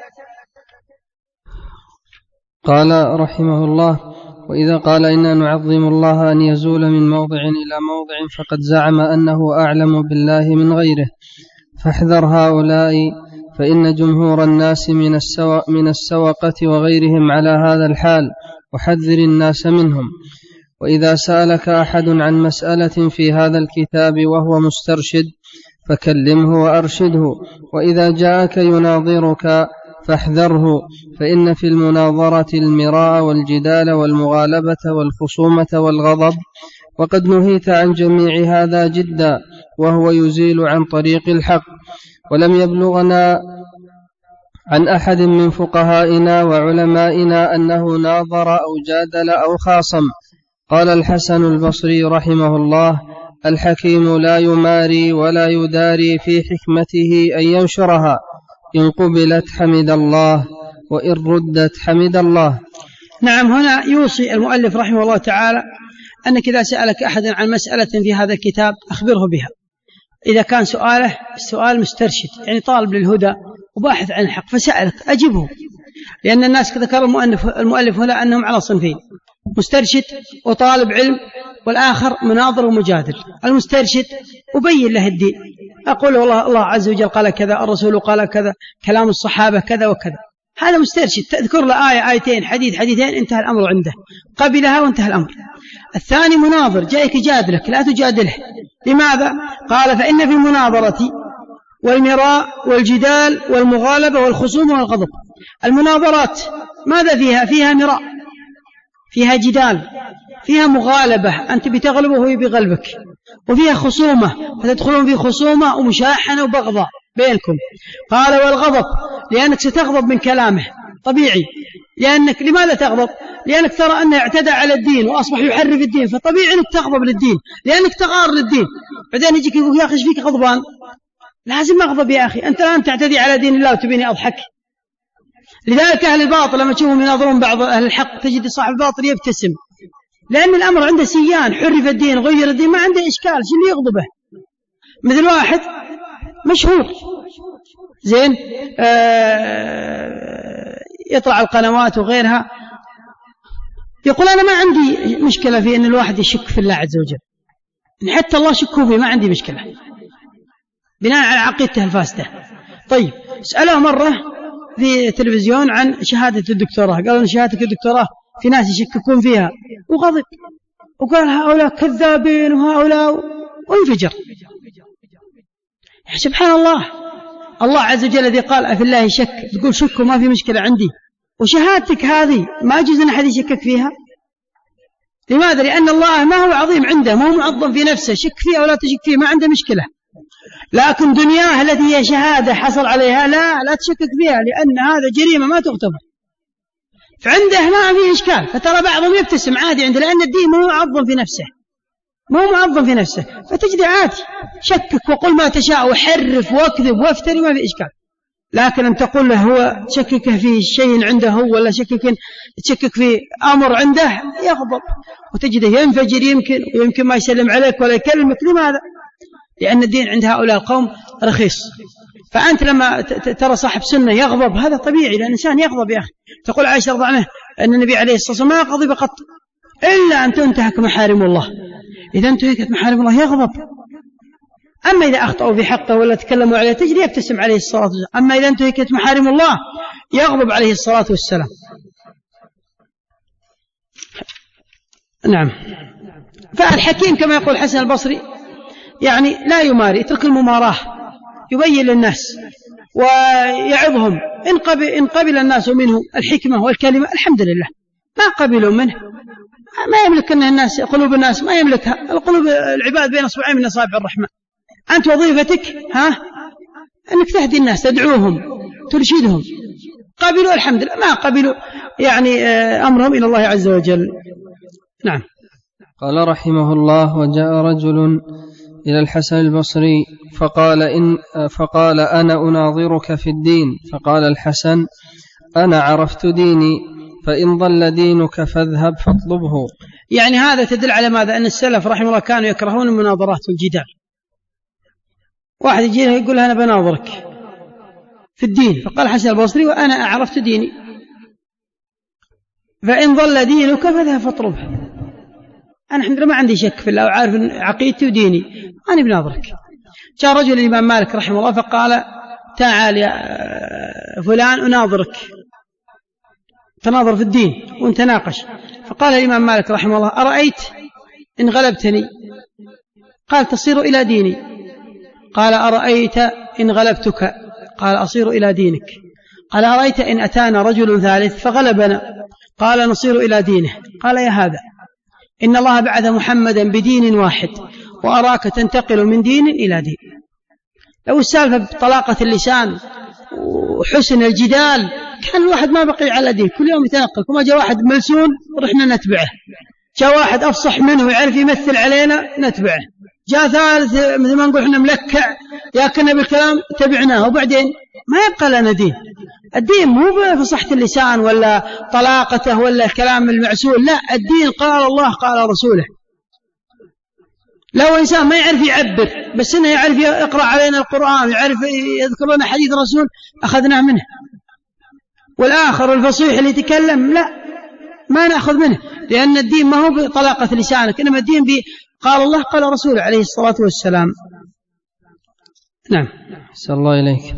قال رحمه الله وإذا قال إنا نعظم الله أن يزول من موضع إلى موضع فقد زعم أنه أعلم بالله من غيره، فاحذر هؤلاء فإن جمهور الناس من السوقة وغيرهم على هذا الحال، وحذر الناس منهم. وإذا سألك أحد عن مسألة في هذا الكتاب وهو مسترشد فكلمه وأرشده، وإذا جاءك يناظرك فاحذره، فإن في المناظرة المراء والجدال والمغالبة والخصومة والغضب، وقد نهيت عن جميع هذا جدا، وهو يزيل عن طريق الحق. ولم يبلغنا عن أحد من فقهائنا وعلمائنا أنه ناظر أو جادل أو خاصم. قال الحسن البصري رحمه الله: الحكيم لا يماري ولا يداري في حكمته أن ينشرها، إن قبلت حمد الله وإن ردت حمد الله.
نعم، هنا يوصي المؤلف رحمه الله تعالى أنك إذا سألك أحد عن مسألة في هذا الكتاب أخبره بها، إذا كان سؤاله السؤال مسترشد يعني طالب للهدى وباحث عن الحق فسألك أجبه، لأن الناس ذكر المؤلف هنا أنهم على صنفين: مسترشد وطالب علم، والآخر مناظر ومجادل. المسترشد أبين له الدين، أقول والله الله عز وجل قال كذا، الرسول قال كذا، كلام الصحابة كذا وكذا، هذا مسترشد، تذكر له آية آيتين حديث حديثين انتهى الأمر عنده، قبلها وانتهى الأمر. الثاني مناظر، جايك يجادلك، لا تجادله. لماذا؟ قال: فإن في المناظرة والمراء والجدال والمغالبة والخصوم والغضب. المناظرات ماذا فيها؟ فيها مراء، فيها جدال، فيها مغالبة، أنت بتغلبه وهو بغلبك، وفيها خصومة فتدخلون في خصومة ومشاحنة وبغضاء بينكم. قال: والغضب، لأنك ستغضب من كلامه طبيعي، لأنك لماذا تغضب؟ لأنك ترى أنه اعتدى على الدين وأصبح يحرف الدين، فطبيعي أنك تغضب للدين لأنك تغار للدين. بعدين يجيك يقول: يا أخي ايش فيك غضبان؟ لازم أغضب يا أخي، أنت الآن تعتدي على دين الله وتبيني أضحك. لذلك أهل الباطل لما تشوفهم يناظرون بعض أهل الحق تجد صاحب الباطل يبتسم، لأن الأمر عنده سيان، حرف الدين، غير الدين، ما عنده إشكال، شو اللي يغضبه؟ مثل واحد مشهور زين يطلع القنوات وغيرها يقول: أنا ما عندي مشكلة في أن الواحد يشك في الله عز وجل، إن حتى الله شكوا فيه ما عندي مشكلة، بناء على عقيدته الفاسدة. طيب، سأله مرة في تلفزيون عن شهادة الدكتوراه، قالوا إن شهادة الدكتوراه في ناس يشككون فيها، وغضب وقال: هؤلاء كذابين وهؤلاء، وانفجر. سبحان الله، الله عز وجل الذي قال: أفي الله شك، تقول شكوا ما في مشكلة عندي، وشهادتك هذه ما يجوز أن أحد يشكك فيها. لماذا؟ لأن الله ما هو عظيم عنده، ما هو معظم في نفسه، شك فيه ولا تشك فيه ما عنده مشكلة. لكن دنياه التي هي شهادة حصل عليها لا تشكك فيها، لأن هذا جريمة ما تغتفر، فعنده ما فيه إشكال. فترى بعضهم يبتسم عادي عنده، لأن الدين ما هو معظم في نفسه، ما هو معظم في نفسه، فتجد عادي شكك وقل ما تشاء وحرف واكذب وافتري ما في إشكال. لكن أن تقول له هو تشكك في شيء عنده هو، ولا تشكك في أمر عنده، يغضب وتجده ينفجر، يمكن ما يسلم عليك ولا يكلمك. لماذا؟ لأن الدين عند هؤلاء القوم رخيص. فأنت لما ترى صاحب سنة يغضب، هذا طبيعي، لأن الإنسان يغضب يا أخي. تقول عائشة رضي الله عنها أن النبي عليه الصلاة والسلام ما غضب قط إلا أن تنتهك محارم الله. إذا انتهكت محارم الله يغضب. أما إذا أخطأوا في حقه ولا تكلموا عليه تجري يبتسم عليه الصلاة والسلام. أما إذا انتهكت محارم الله يغضب عليه الصلاة والسلام. نعم. فالحكيم كما يقول الحسن البصري يعني لا يماري، يترك المماراة، يبين للناس ويعظهم. إن قبل الناس منه الحكمة والكلمة الحمد لله، ما قبلوا منه ما يملك الناس، قلوب الناس ما يملكها، القلوب العباد بين أصبعين من أصابع الرحمن. أنت وظيفتك أنك تهدي الناس، تدعوهم، ترشدهم. قبلوا الحمد لله، ما قبلوا يعني أمرهم إلى الله عز وجل. نعم.
قال رحمه الله: وجاء رجل إلى الحسن البصري فقال أنا أناظرك في الدين. فقال الحسن: أنا عرفت ديني، فإن ضل دينك فاذهب فاطلبه.
يعني هذا تدل على ماذا؟ أن السلف رحمه الله كانوا يكرهون المناظرات والجدال. واحد يجي يقول أنا بناظرك في الدين، فقال الحسن البصري: وأنا عرفت ديني، فإن ضل دينك فاذهب فاطلبه. أنا الحمد لله ما عندي شك في الله وعارف عقيدتي وديني، أنا بناظرك. جاء رجل الإمام مالك رحمه الله فقال: تعال يا فلان أناظرك، تناظر في الدين ونتناقش. فقال الإمام مالك رحمه الله: أرأيت إن غلبتني؟ قال: تصير إلى ديني. قال: أرأيت إن غلبتك؟ قال: أصير إلى دينك. قال: أرأيت إن أتانا رجل ثالث فغلبنا؟ قال: نصير إلى دينه. قال: يا هذا، إن الله بعث محمدا بدين واحد، وأراك تنتقل من دين إلى دين. لو السالفة بطلاقة اللسان وحسن الجدال كان الواحد ما بقي على دين، كل يوم يتنقل. كما جاء واحد ملسون رحنا نتبعه، جاء واحد أفصح منه ويعرف يمثل علينا نتبعه. جاء ثالث مثل ما نقول احنا ملكع ياكلنا بالكلام تبعناه، وبعدين ما يبقى لنا دين. الدين مو بفصحة اللسان ولا طلاقته ولا الكلام المعسول، لا، الدين قال الله قال رسوله. لو إنسان ما يعرف يعبر بس إنه يعرف يقرأ علينا القرآن، يعرف يذكر لنا حديث الرسول، أخذناه منه. والآخر الفصيح اللي يتكلم لا، ما نأخذ منه، لأن الدين ما هو بطلاقة لسانك، إنما الدين قال الله قال رسوله عليه الصلاة والسلام. نعم.
أحسن الله إليك.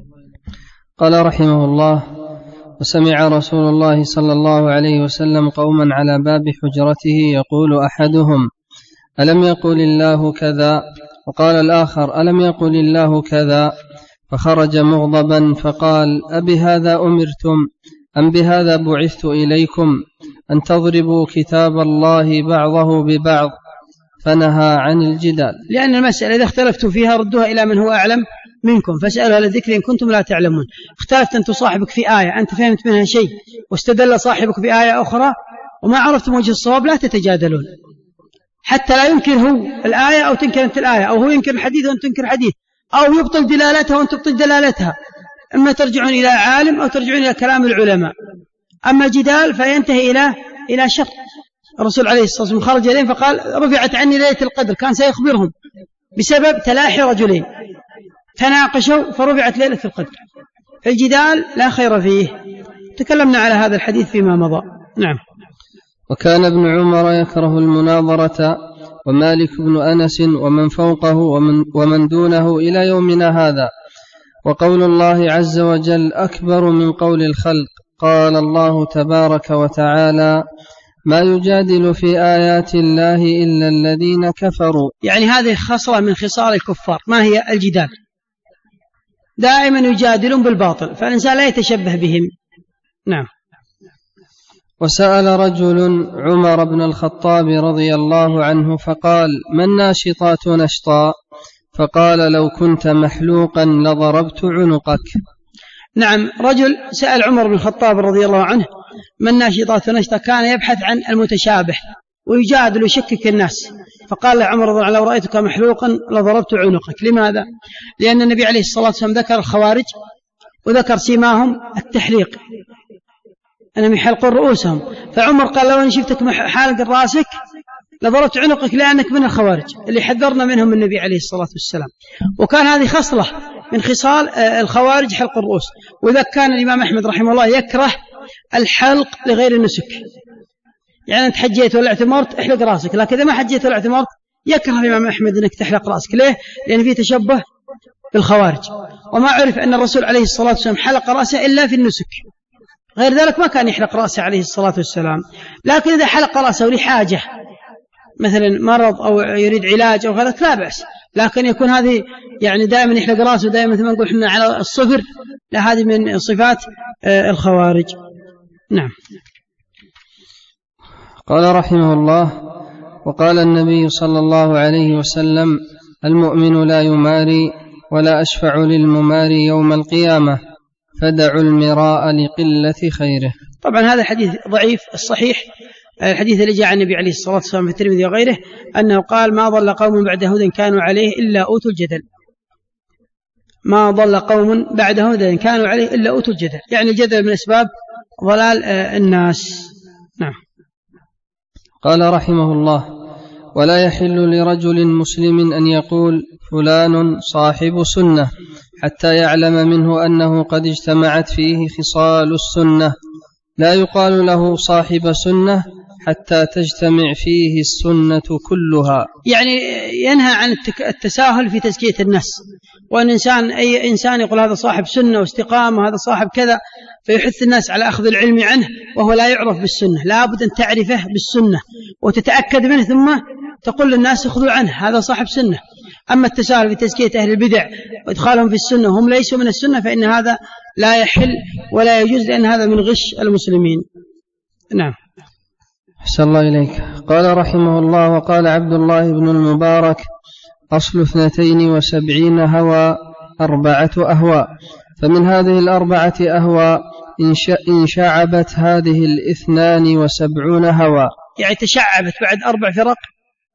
قال رحمه الله: وسمع رسول الله صلى الله عليه وسلم قوما على باب حجرته يقول أحدهم: ألم يقل الله كذا؟ وقال الآخر: ألم يقل الله كذا؟ فخرج مغضبا فقال: أبهذا أمرتم أم بهذا بعثت إليكم أن تضربوا كتاب الله بعضه ببعض؟ فنهى عن الجدال.
لأن المسألة إذا اختلفتوا فيها ردوها إلى من هو أعلم منكم فاسألوا أهل الذكر إن كنتم لا تعلمون. اختلفت أنت صاحبك في آية، أنت فهمت منها شيء واستدل صاحبك بآية أخرى وما عرفتم وجه الصواب، لا تتجادلون، حتى لا ينكر هو الآية أو تنكر أنت الآية، أو هو ينكر الحديث وأنت تنكر الحديث، أو يبطل دلالتها وأنت تبطل دلالتها. إما ترجعون إلى عالم أو ترجعون إلى كلام العلماء. أما الجدال فينتهي إلى شر. الرسول عليه الصلاة والسلام خرج إليهم فقال: رفعت عني ليلة القدر، كان سيخبرهم بسبب تلاحي رجلين تناقشوا فرفعت ليلة القدر. الجدال لا خير فيه. تكلمنا على هذا الحديث فيما مضى. نعم.
وكان ابن عمر يكره المناظرة، ومالك بن أنس ومن فوقه ومن دونه إلى يومنا هذا. وقول الله عز وجل أكبر من قول الخلق. قال الله تبارك وتعالى: ما يجادل في آيات الله إلا الذين كفروا.
يعني هذه خصلة من خصال الكفار. ما هي؟ الجدال. دائما يجادلون بالباطل، فالإنسان لا يتشبه بهم. نعم.
وسأل رجل عمر بن الخطاب رضي الله عنه فقال: ما الناشطات نشطا؟ فقال: لو كنت محلوقا لضربت عنقك.
نعم، رجل سأل عمر بن الخطاب رضي الله عنه ما الناشطات نشطا، كان يبحث عن المتشابه ويجادل ويشكك الناس. فقال عمر رضي الله عنه: لو رأيتك محلوقا لضربت عنقك. لماذا؟ لأن النبي عليه الصلاة والسلام ذكر الخوارج وذكر سيماهم التحليق، أنهم يحلقون رؤوسهم. فعمر قال: لو أن شفتك حالق رأسك لضربت عنقك، لأنك من الخوارج اللي حذرنا منهم النبي عليه الصلاة والسلام. وكان هذه خصلة من خصال الخوارج حلق الرؤوس. وإذا كان الإمام أحمد رحمه الله يكره الحلق لغير النسك، يعني أنت حجيت ولا اعتمرت احلق رأسك، لكن إذا ما حجيت ولا اعتمرت يكره الإمام أحمد أنك تحلق رأسك. ليه؟ لأن فيه تشبه بالخوارج. وما عرف أن الرسول عليه الصلاة والسلام حلق رأسه إلا في النسك، غير ذلك ما كان يحلق رأسه عليه الصلاة والسلام. لكن إذا حلق رأسه لحاجة مثلا مرض أو يريد علاج أو غيره لا بأس، لكن يكون هذه يعني دائما يحلق رأسه دائما مثل ما نقول احنا على الصفر، لا، هذه من صفات الخوارج. نعم.
قال رحمه الله: وقال النبي صلى الله عليه وسلم: المؤمن لا يماري ولا أشفع للمماري يوم القيامة، فدعوا المراء لقلة خيره.
طبعا هذا الحديث ضعيف. الصحيح الحديث اللي جاء عن النبي عليه الصلاة والسلام في الترمذي وغيره أنه قال: ما ضل قوم بعد هدى كانوا عليه إلا أوتوا الجدل. ما ضل قوم بعد هدى كانوا عليه إلا أوتوا الجدل، يعني الجدل من أسباب ضلال الناس. نعم.
قال رحمه الله: ولا يحل لرجل مسلم أن يقول فلان صاحب سنة حتى يعلم منه أنه قد اجتمعت فيه خصال السنة. لا يقال له صاحب سنة حتى تجتمع فيه السنة كلها.
يعني ينهى عن التساهل في تزكية الناس، وأن أي إنسان يقول هذا صاحب سنة واستقامة، هذا صاحب كذا، فيحث الناس على أخذ العلم عنه وهو لا يعرف بالسنة. لا بد أن تعرفه بالسنة وتتأكد منه ثم تقول للناس اخذوا عنه، هذا صاحب سنة. أما التساهل في تزكية أهل البدع وإدخالهم في السنة وهم ليسوا من السنة فإن هذا لا يحل ولا يجوز، لأن هذا من غش المسلمين. نعم.
أحسن الله إليك. قال رحمه الله: وقال عبد الله بن المبارك: أصل 72 هوى 4 أهواء، فمن هذه 4 أهواء إن شعبت هذه 72 هوى.
يعني تشعبت بعد 4 فرق،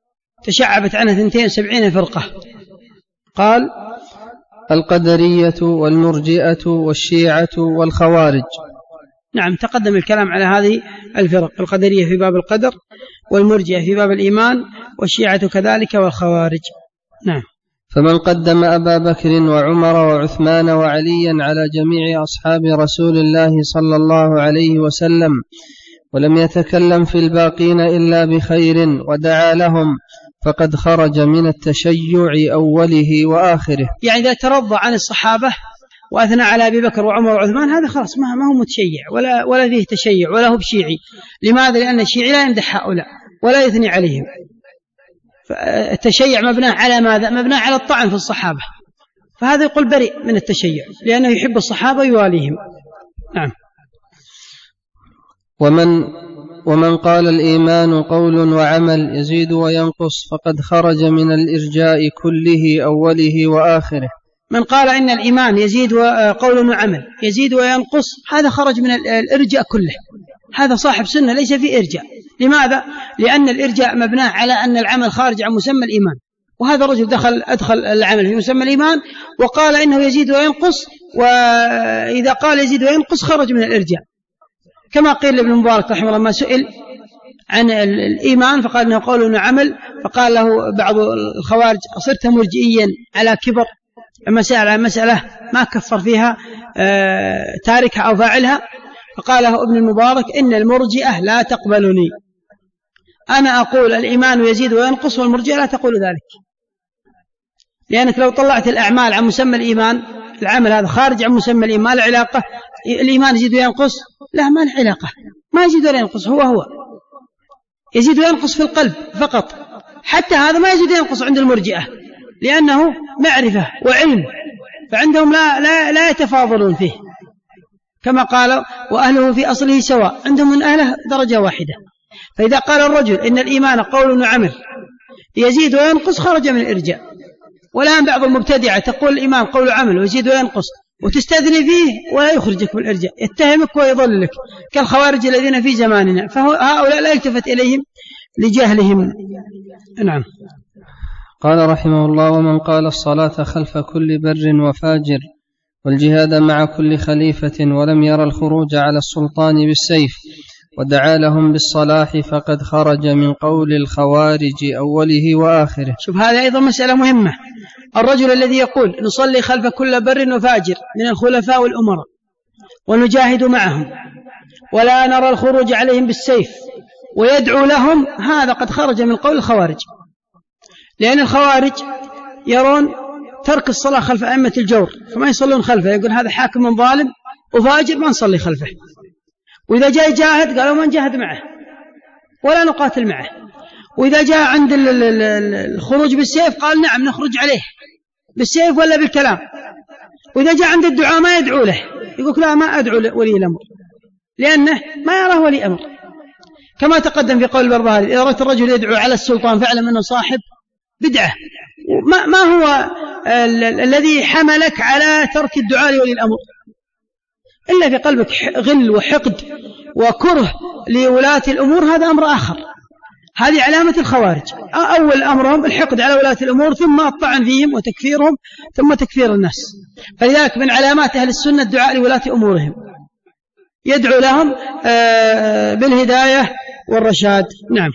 تشعبت عنها 72 فرقة. قال:
القدرية والمرجئة والشيعة والخوارج.
نعم، تقدم الكلام على هذه الفرق: القدرية في باب القدر، والمرجئة في باب الإيمان، والشيعة كذلك، والخوارج. نعم.
فمن قدم أبا بكر وعمر وعثمان وعليا على جميع أصحاب رسول الله صلى الله عليه وسلم ولم يتكلم في الباقين إلا بخير ودعا لهم فقد خرج من التشيع أوله وآخره.
يعني إذا ترضى عن الصحابة وأثنى على أبي بكر وعمر وعثمان هذا خلاص ما هو متشيع ولا فيه تشيع ولا هو بشيعي. لماذا؟ لأن الشيعي لا يمدح هؤلاء ولا يثني عليهم. التشيع مبنى على ماذا؟ مبنى على الطعن في الصحابة، فهذا يقول بريء من التشيع لأنه يحب الصحابة ويواليهم. نعم.
ومن قال الإيمان قول وعمل يزيد وينقص فقد خرج من الإرجاء كله أوله وآخره.
من قال إن الإيمان يزيد قول وعمل يزيد وينقص هذا خرج من الإرجاء كله، هذا صاحب سنة ليس في إرجاء. لماذا؟ لأن الإرجاء مبنى على أن العمل خارج عن مسمى الإيمان، وهذا الرجل أدخل العمل في مسمى الإيمان وقال إنه يزيد وينقص، وإذا قال يزيد وينقص خرج من الإرجاء، كما قيل لابن مبارك رحمه الله ما سئل عن الإيمان فقال إنه قول وعمل، فقال له بعض الخوارج: أصرت مرجئيا على كبر؟ لما سأل عن مسألة ما كفر فيها تاركها أو فاعلها، فقال له ابن المبارك: إن المرجئة لا تقبلني، أنا أقول الإيمان يزيد وينقص والمرجئة لا تقول ذلك. لأنك لو طلعت الأعمال عن مسمى الإيمان، العمل هذا خارج عن مسمى الإيمان، ما له علاقة. الإيمان يزيد وينقص؟ لا، ما له علاقة، ما يزيد ولا ينقص، هو يزيد وينقص في القلب فقط. حتى هذا ما يزيد وينقص عند المرجئة لأنه معرفة وعلم، فعندهم لا يتفاضلون فيه، كما قالوا: وأهله في أصله سواء، عندهم من أهله درجة واحدة. فإذا قال الرجل إن الإيمان قول وعمل يزيد وينقص خرج من الإرجاء. والآن بعض المبتدعة تقول الإيمان قول وعمل ويزيد وينقص وتستثني فيه ولا يخرجك من الإرجاء، يتهمك ويضللك كالخوارج الذين في زماننا، فهؤلاء لا يلتفت إليهم لجهلهم. نعم.
قال رحمه الله: ومن قال الصلاة خلف كل بر وفاجر والجهاد مع كل خليفة ولم ير الخروج على السلطان بالسيف ودعا لهم بالصلاح فقد خرج من قول الخوارج أوله وآخره.
شوف، هذا أيضا مسألة مهمة. الرجل الذي يقول نصلي خلف كل بر وفاجر من الخلفاء والأمراء ونجاهد معهم ولا نرى الخروج عليهم بالسيف ويدعو لهم، هذا قد خرج من قول الخوارج. لأن الخوارج يرون ترك الصلاة خلف أئمة الجور فما يصلون خلفه، يقول هذا حاكم ظالم وفاجر ما نصلي خلفه. وإذا جاء يجاهد قالوا ما نجاهد معه ولا نقاتل معه. وإذا جاء عند الخروج بالسيف قال نعم نخرج عليه بالسيف ولا بالكلام. وإذا جاء عند الدعاء ما يدعو له، يقول لا ما أدعو ولي الأمر لأنه ما يراه ولي أمر. كما تقدم في قول البربهاري: إذا رأيت الرجل يدعو على السلطان فاعلم أنه صاحب بدعة. ما هو الذي حملك على ترك الدعاء لولي الأمر؟ إلا في قلبك غل وحقد وكره لولاة الأمور، هذا أمر آخر. هذه علامة الخوارج. أول أمرهم الحقد على ولاة الأمور، ثم الطعن فيهم وتكفيرهم، ثم تكفير الناس. فلذلك من علامات أهل السنة الدعاء لولاة أمورهم، يدعو لهم بالهداية والرشاد. نعم.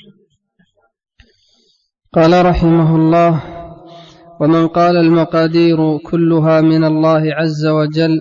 قال رحمه الله: ومن قال المقادير كلها من الله عز وجل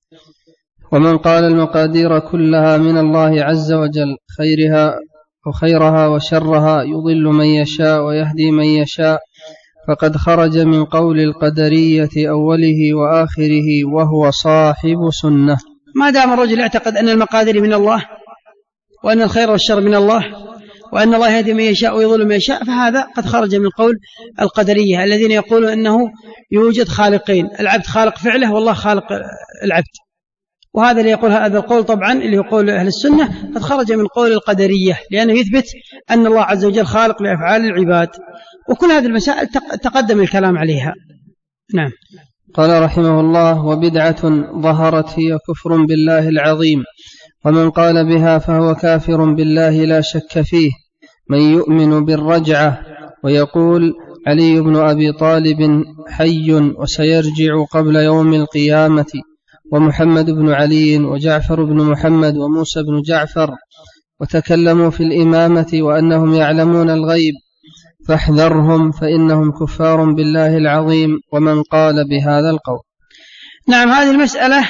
خيرها وشرها يضل من يشاء ويهدي من يشاء فقد خرج من قول القدرية أوله وآخره وهو صاحب سنة.
ما دام الرجل يعتقد أن المقادير من الله وأن الخير والشر من الله وأن الله يهدي من يشاء ويضل من يشاء، فهذا قد خرج من قول القدرية الذين يقولون أنه يوجد خالقين، العبد خالق فعله والله خالق العبد. وهذا اللي يقول هذا القول طبعا اللي يقول أهل السنة قد خرج من قول القدرية، لأنه يثبت أن الله عز وجل خالق لأفعال العباد. وكل هذه المسائل تقدم الكلام عليها. نعم.
قال رحمه الله: وبدعة ظهرت هي كفر بالله العظيم، ومن قال بها فهو كافر بالله لا شك فيه، من يؤمن بالرجعة ويقول: علي بن أبي طالب حي وسيرجع قبل يوم القيامة، ومحمد بن علي وجعفر بن محمد وموسى بن جعفر، وتكلموا في الإمامة وأنهم يعلمون الغيب، فاحذرهم فإنهم كفار بالله العظيم ومن قال بهذا القول.
نعم، هذه المسألة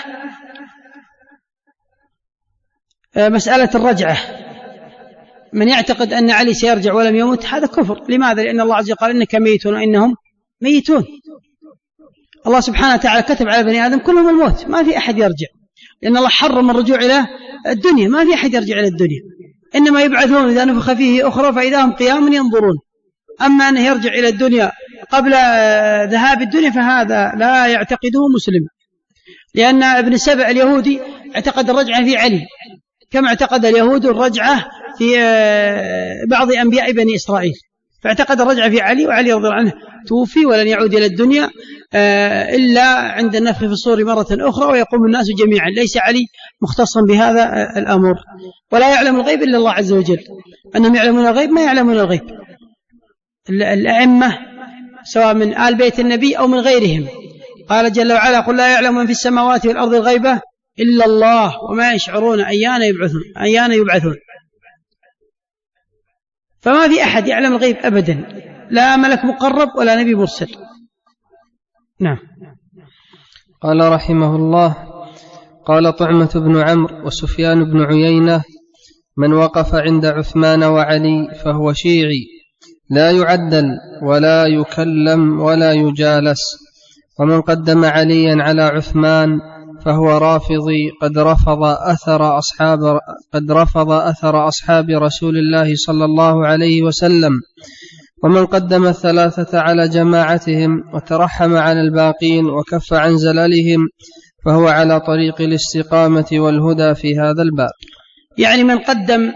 مسألة الرجعة. من يعتقد أن علي سيرجع ولم يمت هذا كفر. لماذا؟ لأن الله عز وجل قال: إنك ميت وإنهم ميتون. الله سبحانه وتعالى كتب على بني آدم كلهم الموت، ما في أحد يرجع، لأن الله حرم الرجوع إلى الدنيا، ما في أحد يرجع إلى الدنيا، إنما يبعثون إذا نفخ فيه أخرى فإذا هم قيام ينظرون. أما أنه يرجع إلى الدنيا قبل ذهاب الدنيا فهذا لا يعتقده مسلم، لأن ابن سبأ اليهودي اعتقد الرجعة في علي كما اعتقد اليهود الرجعة في بعض أنبياء بني إسرائيل، فاعتقد الرجعة في علي، وعلي رضي الله عنه توفي ولن يعود إلى الدنيا إلا عند النفخ في الصور مرة أخرى ويقوم الناس جميعا. ليس علي مختصا بهذا الأمر، ولا يعلم الغيب إلا الله عز وجل. أنهم يعلمون الغيب؟ ما يعلمون الغيب. الأئمة سواء من آل بيت النبي أو من غيرهم، قال جل وعلا: قل لا يعلم من في السماوات والأرض الغيبة إلا الله وما يشعرون أيان يبعثون. فما في أحد يعلم الغيب أبدا، لا ملك مقرب ولا نبي مرسل. نعم.
قال رحمه الله: قال طعمة بن عمرو وسفيان بن عيينة: من وقف عند عثمان وعلي فهو شيعي، لا يعدل ولا يكلم ولا يجالس. ومن قدم عليا على عثمان فهو رافضي قد رفض أثر أصحاب رسول الله صلى الله عليه وسلم. ومن قدم الثلاثة على جماعتهم وترحم على الباقين وكف عن زللهم فهو على طريق الاستقامة والهدى في هذا الباب.
يعني من قدم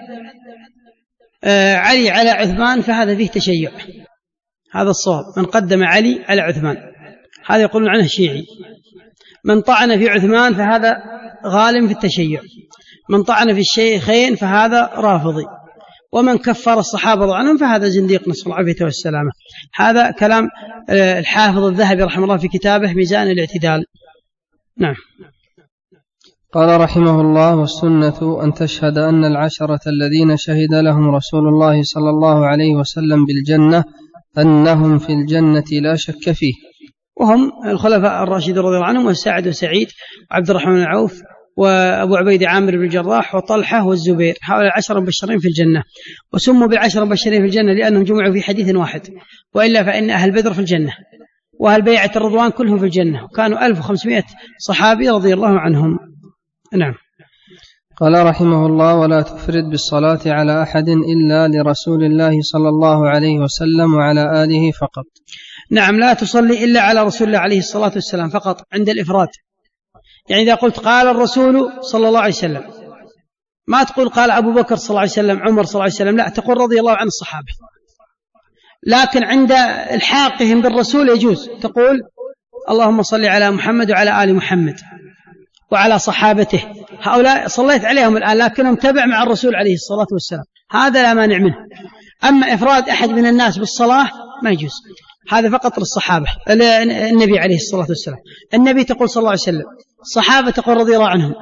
علي على عثمان فهذا فيه تشيع، هذا الصواب. من قدم علي على عثمان هذا يقولون عنه شيعي. من طعن في عثمان فهذا غالم في التشيع. من طعن في الشيخين فهذا رافضي. ومن كفر الصحابة رضي الله عنهم فهذا زنديق، نسأل الله العافية والسلامة. هذا كلام الحافظ الذهبي رحمه الله في كتابه ميزان الاعتدال. نعم.
قال رحمه الله: والسنة أن تشهد أن العشرة الذين شهد لهم رسول الله صلى الله عليه وسلم بالجنة أنهم في الجنة لا شك فيه،
وهم الخلفاء الراشدين رضي الله عنهم، وسعد وسعيد وعبد الرحمن بن عوف وأبو عبيدة عامر بن الجراح وطلحة والزبير. هؤلاء العشرة مبشرين في الجنة، وسموا بالعشرة مبشرين في الجنة لأنهم جمعوا في حديث واحد، وإلا فإن أهل بدر في الجنة، وأهل بيعة الرضوان كلهم في الجنة، وكانوا 1500 صحابي رضي الله عنهم. نعم.
قال رحمه الله: ولا تفرد بالصلاة على أحد إلا لرسول الله صلى الله عليه وسلم وعلى آله فقط.
نعم، لا تصلي إلا على رسول الله عليه الصلاة والسلام فقط عند الإفراد. يعني إذا قلت قال الرسول صلى الله عليه وسلم، ما تقول قال أبو بكر صلى الله عليه وسلم، عمر صلى الله عليه وسلم، لا، تقول رضي الله عن الصحابة. لكن عند الحاقهم بالرسول يجوز تقول اللهم صل على محمد وعلى آل محمد وعلى صحابته، هؤلاء صليت عليهم الآن لكنهم تبع مع الرسول عليه الصلاة والسلام، هذا لا مانع منه. أما إفراد أحد من الناس بالصلاة ما يجوز، هذا فقط للصحابة. النبي عليه الصلاة والسلام، النبي تقول صلى الله عليه وسلم، الصحابة تقول رضي الله عنهم،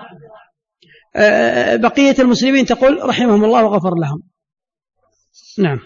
بقية المسلمين تقول رحمهم الله وغفر لهم. نعم.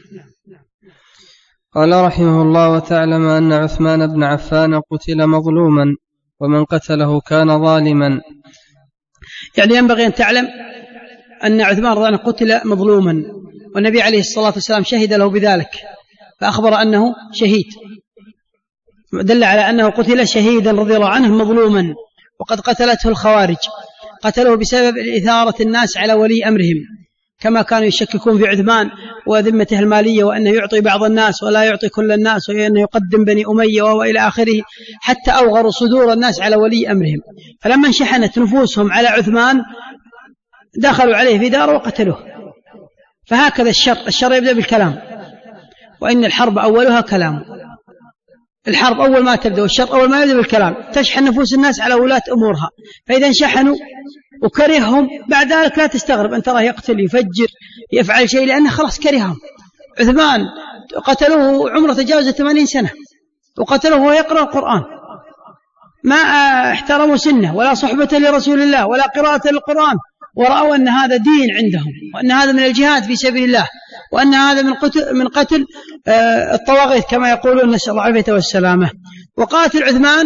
قال رحمه الله: وتعلم أن عثمان بن عفان قتل مظلوما ومن قتله كان ظالما.
يعني ينبغي أن تعلم أن عثمان رضي الله عنه قتل مظلوما، والنبي عليه الصلاة والسلام شهد له بذلك فأخبر أنه شهيد، دل على أنه قتل شهيدا رضي الله عنه مظلوما. وقد قتلته الخوارج، قتلوه بسبب إثارة الناس على ولي أمرهم، كما كانوا يشككون في عثمان وذمته المالية، وأنه يعطي بعض الناس ولا يعطي كل الناس، وأنه يقدم بني أمية وهو إلى آخره، حتى أوغروا صدور الناس على ولي أمرهم. فلما انشحنت نفوسهم على عثمان دخلوا عليه في داره وقتلوه. فهكذا الشر يبدأ بالكلام، وإن الحرب أولها كلام. الحرب أول ما تبدأ، والشر أول ما يبدأ بالكلام. تشحن نفوس الناس على ولاة أمورها، فإذا انشحنوا وكرههم بعد ذلك لا تستغرب أن تراه يقتل، يفجر، يفعل شيء، لأنه خلاص كرههم. عثمان قتلوه عمره تجاوز 80 سنة وقتلوه وهو يقرأ القرآن، ما احترموا سنه ولا صحبة لرسول الله ولا قراءة للقرآن، ورأوا أن هذا دين عندهم، وأن هذا من الجهاد في سبيل الله، وأن هذا من قتل الطواغيت كما يقولون، نسأل الله العافية والسلامة. وقاتل عثمان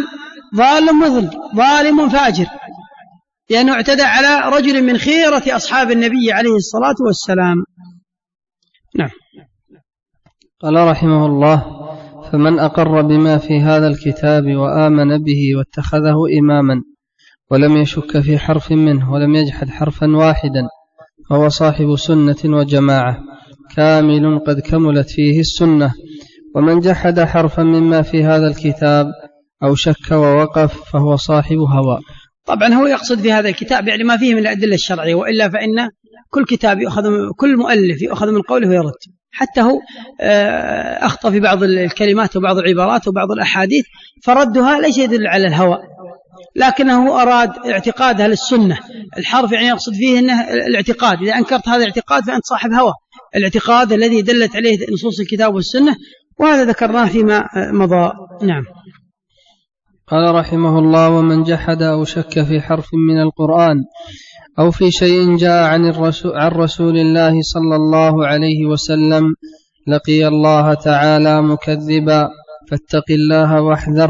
ظالم فاجر، لأنه اعتدى على رجل من خيرة أصحاب النبي عليه الصلاة والسلام. نعم.
قال رحمه الله: فمن أقر بما في هذا الكتاب وآمن به واتخذه إماما ولم يشك في حرف منه ولم يجحد حرفا واحدا فهو صاحب سنة وجماعة كامل قد كملت فيه السنة. ومن جحد حرفا مما في هذا الكتاب أو شك ووقف فهو صاحب هوى.
طبعا هو يقصد في هذا الكتاب يعني ما فيه من الأدلة الشرعية، وإلا فإن كل كتاب كل مؤلف يأخذ من قوله ويرد، حتى هو أخطأ في بعض الكلمات وبعض العبارات وبعض الأحاديث فردها ليس يدل على الهوى، لكنه أراد اعتقاد أهل السنة. الحرف يعني يقصد فيه أنه الاعتقاد، إذا أنكرت هذا الاعتقاد فأنت صاحب هوى، الاعتقاد الذي دلت عليه نصوص الكتاب والسنة، وهذا ذكرناه فيما مضى. نعم.
قال رحمه الله: ومن جحد أو شك في حرف من القرآن أو في شيء جاء عن رسول الله صلى الله عليه وسلم لقي الله تعالى مكذبا، فاتق الله واحذر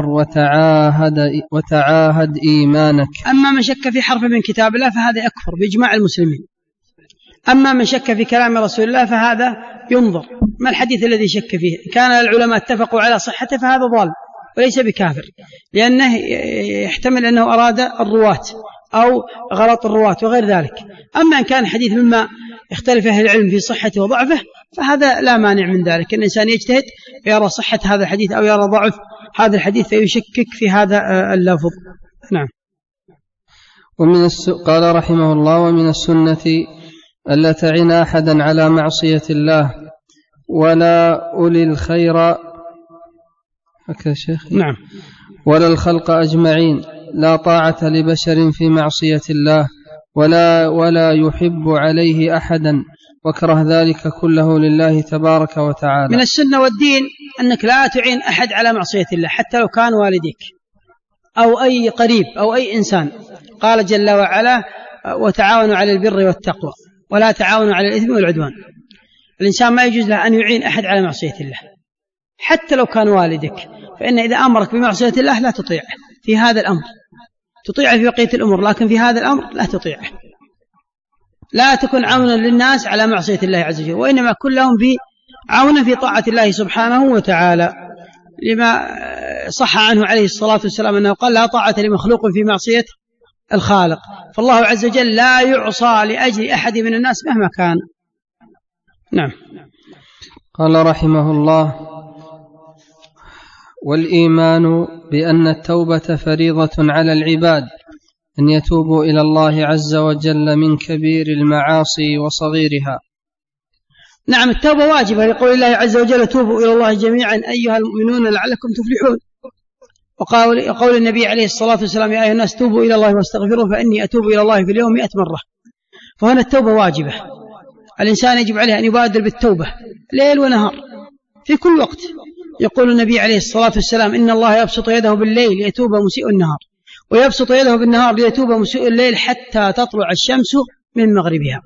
وتعاهد إيمانك.
أما من شك في حرف من كتاب الله فهذا يكفر بإجماع المسلمين. أما من شك في كلام رسول الله فهذا ينظر ما الحديث الذي شك فيه، كان العلماء اتفقوا على صحته فهذا ضال وليس بكافر، لأنه يحتمل أنه أراد الرواة أو غلط الرواة وغير ذلك. أما إن كان حديث مما يختلف أهل العلم في صحته وضعفه فهذا لا مانع من ذلك، أن الإنسان يجتهد ويرى صحة هذا الحديث أو يرى ضعف هذا الحديث فيشكك في هذا اللفظ. نعم.
قال رحمه الله: ومن السنة ألا تعين أحدا على معصية الله ولا أولي الخير، هكذا شيخ؟
نعم.
ولا الخلق أجمعين، لا طاعة لبشر في معصية الله ولا يحب عليه أحدا، وكره ذلك كله لله تبارك وتعالى.
من السنة والدين أنك لا تعين أحد على معصية الله حتى لو كان والديك أو أي قريب أو أي إنسان. قال جل وعلا: وتعاونوا على البر والتقوى ولا تعاونوا على الإثم والعدوان. الإنسان ما يجوز له أن يعين أحد على معصية الله حتى لو كان والدك، فإن إذا أمرك بمعصية الله لا تطيعه في هذا الأمر، تطيعه في بقية الأمور، لكن في هذا الأمر لا تطيعه. لا تكن عونا للناس على معصية الله عز وجل، وإنما كن لهم عونا في طاعة الله سبحانه وتعالى، لما صح عنه عليه الصلاة والسلام أنه قال: لا طاعة لمخلوق في معصية الخالق. فالله عز وجل لا يعصى لأجل أحد من الناس مهما كان. نعم.
قال رحمه الله: والإيمان بأن التوبة فريضة على العباد أن يتوبوا إلى الله عز وجل من كبير المعاصي وصغيرها.
نعم، التوبة واجبة لقول الله عز وجل: توبوا إلى الله جميعا أيها المؤمنون لعلكم تفلحون. وقول النبي عليه الصلاة والسلام: يا أيها الناس توبوا إلى الله واستغفروه فإني أتوب إلى الله في اليوم 100 مرة. فهنا التوبة واجبة، الإنسان يجب عليه أن يبادر بالتوبة ليل ونهار في كل وقت. يقول النبي عليه الصلاة والسلام: إن الله يبسط يده بالليل ليتوب مسيء النهار، ويبسط يده بالنهار ليتوب مسيء الليل حتى تطلع الشمس من مغربها.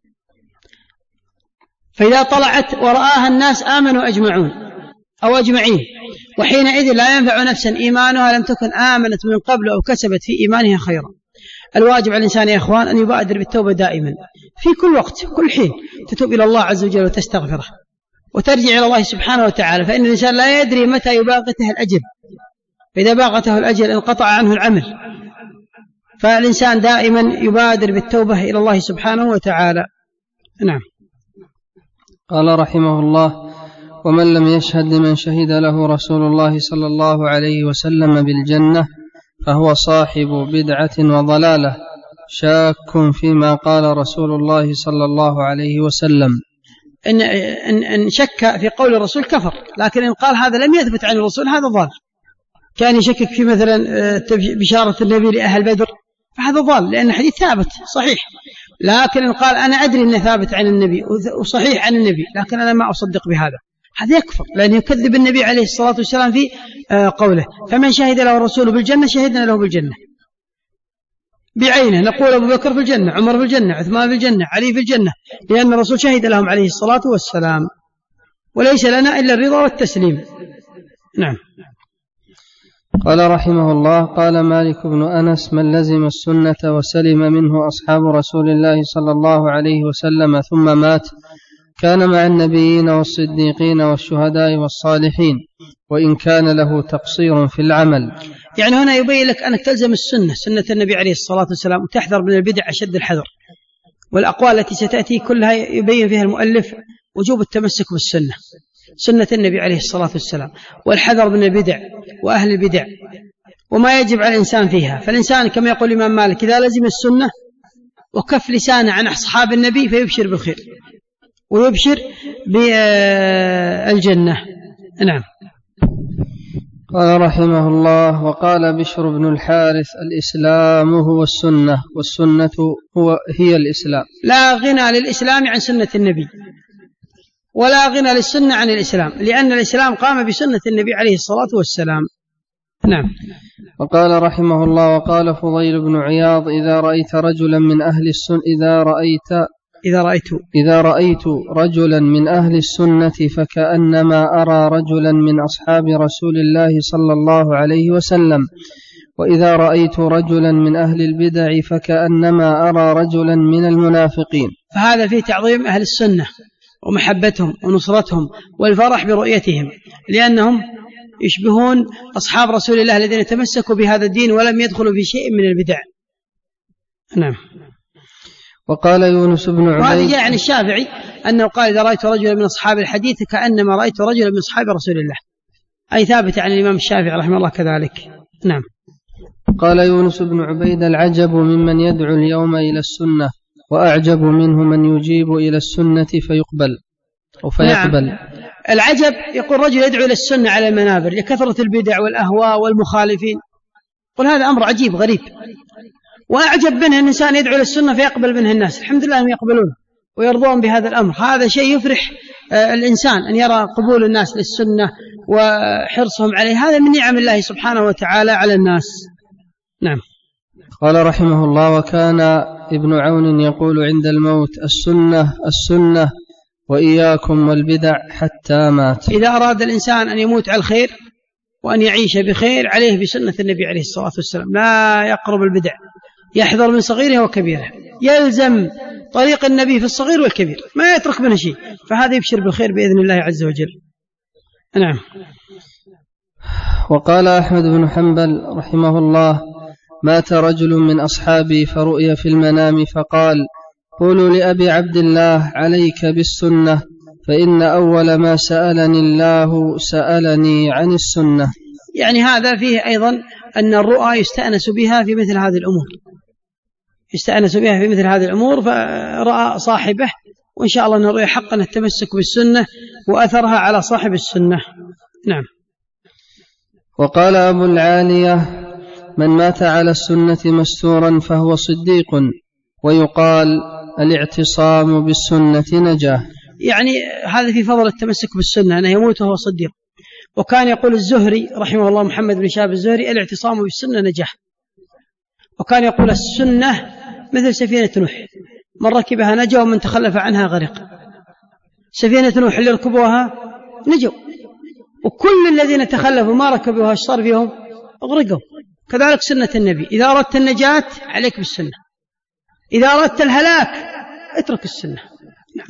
فإذا طلعت ورآها الناس آمنوا أجمعين، وحينئذ لا ينفع نفسا إيمانها لم تكن آمنت من قبل أو كسبت في إيمانها خيرا. الواجب على الإنسان يا إخوان أن يبادر بالتوبة دائما في كل وقت، كل حين تتوب إلى الله عز وجل وتستغفره وترجع إلى الله سبحانه وتعالى، فإن الإنسان لا يدري متى يباغته الأجل، فإذا باغته الأجل انقطع عنه العمل. فالإنسان دائما يبادر بالتوبة إلى الله سبحانه وتعالى. نعم.
قال رحمه الله: ومن لم يشهد لمن شهد له رسول الله صلى الله عليه وسلم بالجنة فهو صاحب بدعة وضلالة شاك فيما قال رسول الله صلى الله عليه وسلم.
إن شك في قول الرسول كفر، لكن إن قال هذا لم يثبت عن الرسول هذا ضال. كان يشكك في مثلا بشارة النبي لأهل بدر فهذا ضال، لأن الحديث ثابت صحيح، لكن إن قال أنا أدري أنه ثابت عن النبي وصحيح عن النبي لكن أنا ما أصدق بهذا، هذا يكفر، لأنه يكذب النبي عليه الصلاة والسلام في قوله: فمن شهد له الرسول بالجنة شهدنا له بالجنة بعينه، نقول أبو بكر في الجنة، عمر في الجنة، عثمان في الجنة، علي في الجنة، لأن الرسول شهد لهم عليه الصلاة والسلام، وليس لنا إلا الرضا والتسليم. نعم.
قال رحمه الله: قال مالك بن أنس: من لزم السنة وسلم منه أصحاب رسول الله صلى الله عليه وسلم ثم مات كان مع النبيين والصديقين والشهداء والصالحين، وإن كان له تقصير في العمل.
يعني هنا يبين لك أنك تلزم السنة، سنة النبي عليه الصلاة والسلام، وتحذر من البدع أشد الحذر. والأقوال التي ستأتي كلها يبين فيها المؤلف وجوب التمسك بالسنة، سنة النبي عليه الصلاة والسلام، والحذر من البدع وأهل البدع وما يجب على الإنسان فيها. فالإنسان كما يقول الإمام مالك: إذا لزم السنة وكف لسانه عن أصحاب النبي فيبشر بالخير ويبشر بالجنة. نعم.
قال رحمه الله: وقال بشر بن الحارث: الإسلام هو السنة، والسنة هي الإسلام.
لا غنى للإسلام عن سنة النبي، ولا غنى للسنة عن الإسلام، لأن الإسلام قام بسنة النبي عليه الصلاة والسلام. نعم.
وقال رحمه الله: وقال فضيل بن عياض: إذا رأيت رجلا من أهل السنة إذا رأيت رجلا من أهل السنة فكأنما أرى رجلا من أصحاب رسول الله صلى الله عليه وسلم، وإذا رأيت رجلا من أهل البدع فكأنما أرى رجلا من المنافقين.
فهذا في تعظيم أهل السنة ومحبتهم ونصرتهم والفرح برؤيتهم، لأنهم يشبهون أصحاب رسول الله الذين تمسكوا بهذا الدين ولم يدخلوا في شيء من البدع. نعم.
وقال يونس بن عبيد،
وهذا جاء عن الشافعي أنه قال: إذا رأيت رجلا من أصحاب الحديث كأنما رأيت رجلا من أصحاب رسول الله، أي ثابت عن الإمام الشافعي رحمه الله كذلك. نعم.
قال يونس بن عبيد: العجب ممن يدعو اليوم إلى السنة، وأعجب منه من يجيب إلى السنة فيقبل.
نعم. العجب يقول رجل يدعو إلى السنة على المنابر لكثرة البدع والأهواء والمخالفين، قل هذا أمر عجيب غريب. وأعجب منه أن الإنسان يدعو إلى السنة فيقبل منه الناس، الحمد لله أنهم يقبلون ويرضون بهذا الأمر. هذا شيء يفرح الإنسان أن يرى قبول الناس للسنة وحرصهم عليه، هذا من نعم الله سبحانه وتعالى على الناس. نعم.
قال رحمه الله: وكان ابن عون يقول عند الموت: السنة السنة وإياكم والبدع، حتى مات.
إذا أراد الإنسان أن يموت على الخير وأن يعيش بخير عليه بسنة النبي عليه الصلاة والسلام، لا يقرب البدع، يحذر من صغيره وكبيره، يلزم طريق النبي في الصغير والكبير، ما يترك منه شيء، فهذا يبشر بالخير بإذن الله عز وجل. نعم.
وقال أحمد بن حنبل رحمه الله: مات رجل من أصحابي فرؤي في المنام فقال: قولوا لأبي عبد الله عليك بالسنة، فإن أول ما سألني الله سألني عن السنة.
يعني هذا فيه أيضا أن الرؤى يستأنس بها في مثل هذه الأمور، يستأنس بها في مثل هذه الأمور، فرأى صاحبه، وإن شاء الله أن الرؤيا حقا التمسك بالسنة وأثرها على صاحب السنة. نعم.
وقال أبو العالية: من مات على السنة مستورا فهو صديق، ويقال: الاعتصام بالسنة نجاة.
يعني هذا في فضل التمسك بالسنة، أنه يموت وهو صديق. وكان يقول الزهري رحمه الله، محمد بن شهاب الزهري: الاعتصام بالسنة نجاة. وكان يقول: السنة مثل سفينة نوح، من ركبها نجا ومن تخلف عنها غرق. سفينة نوح اللي ركبوها نجوا، وكل الذين تخلفوا ما ركبوها اشتر فيهم اغرقوا. كذلك سنة النبي، إذا أردت النجاة عليك بالسنة، إذا أردت الهلاك اترك السنة. نعم.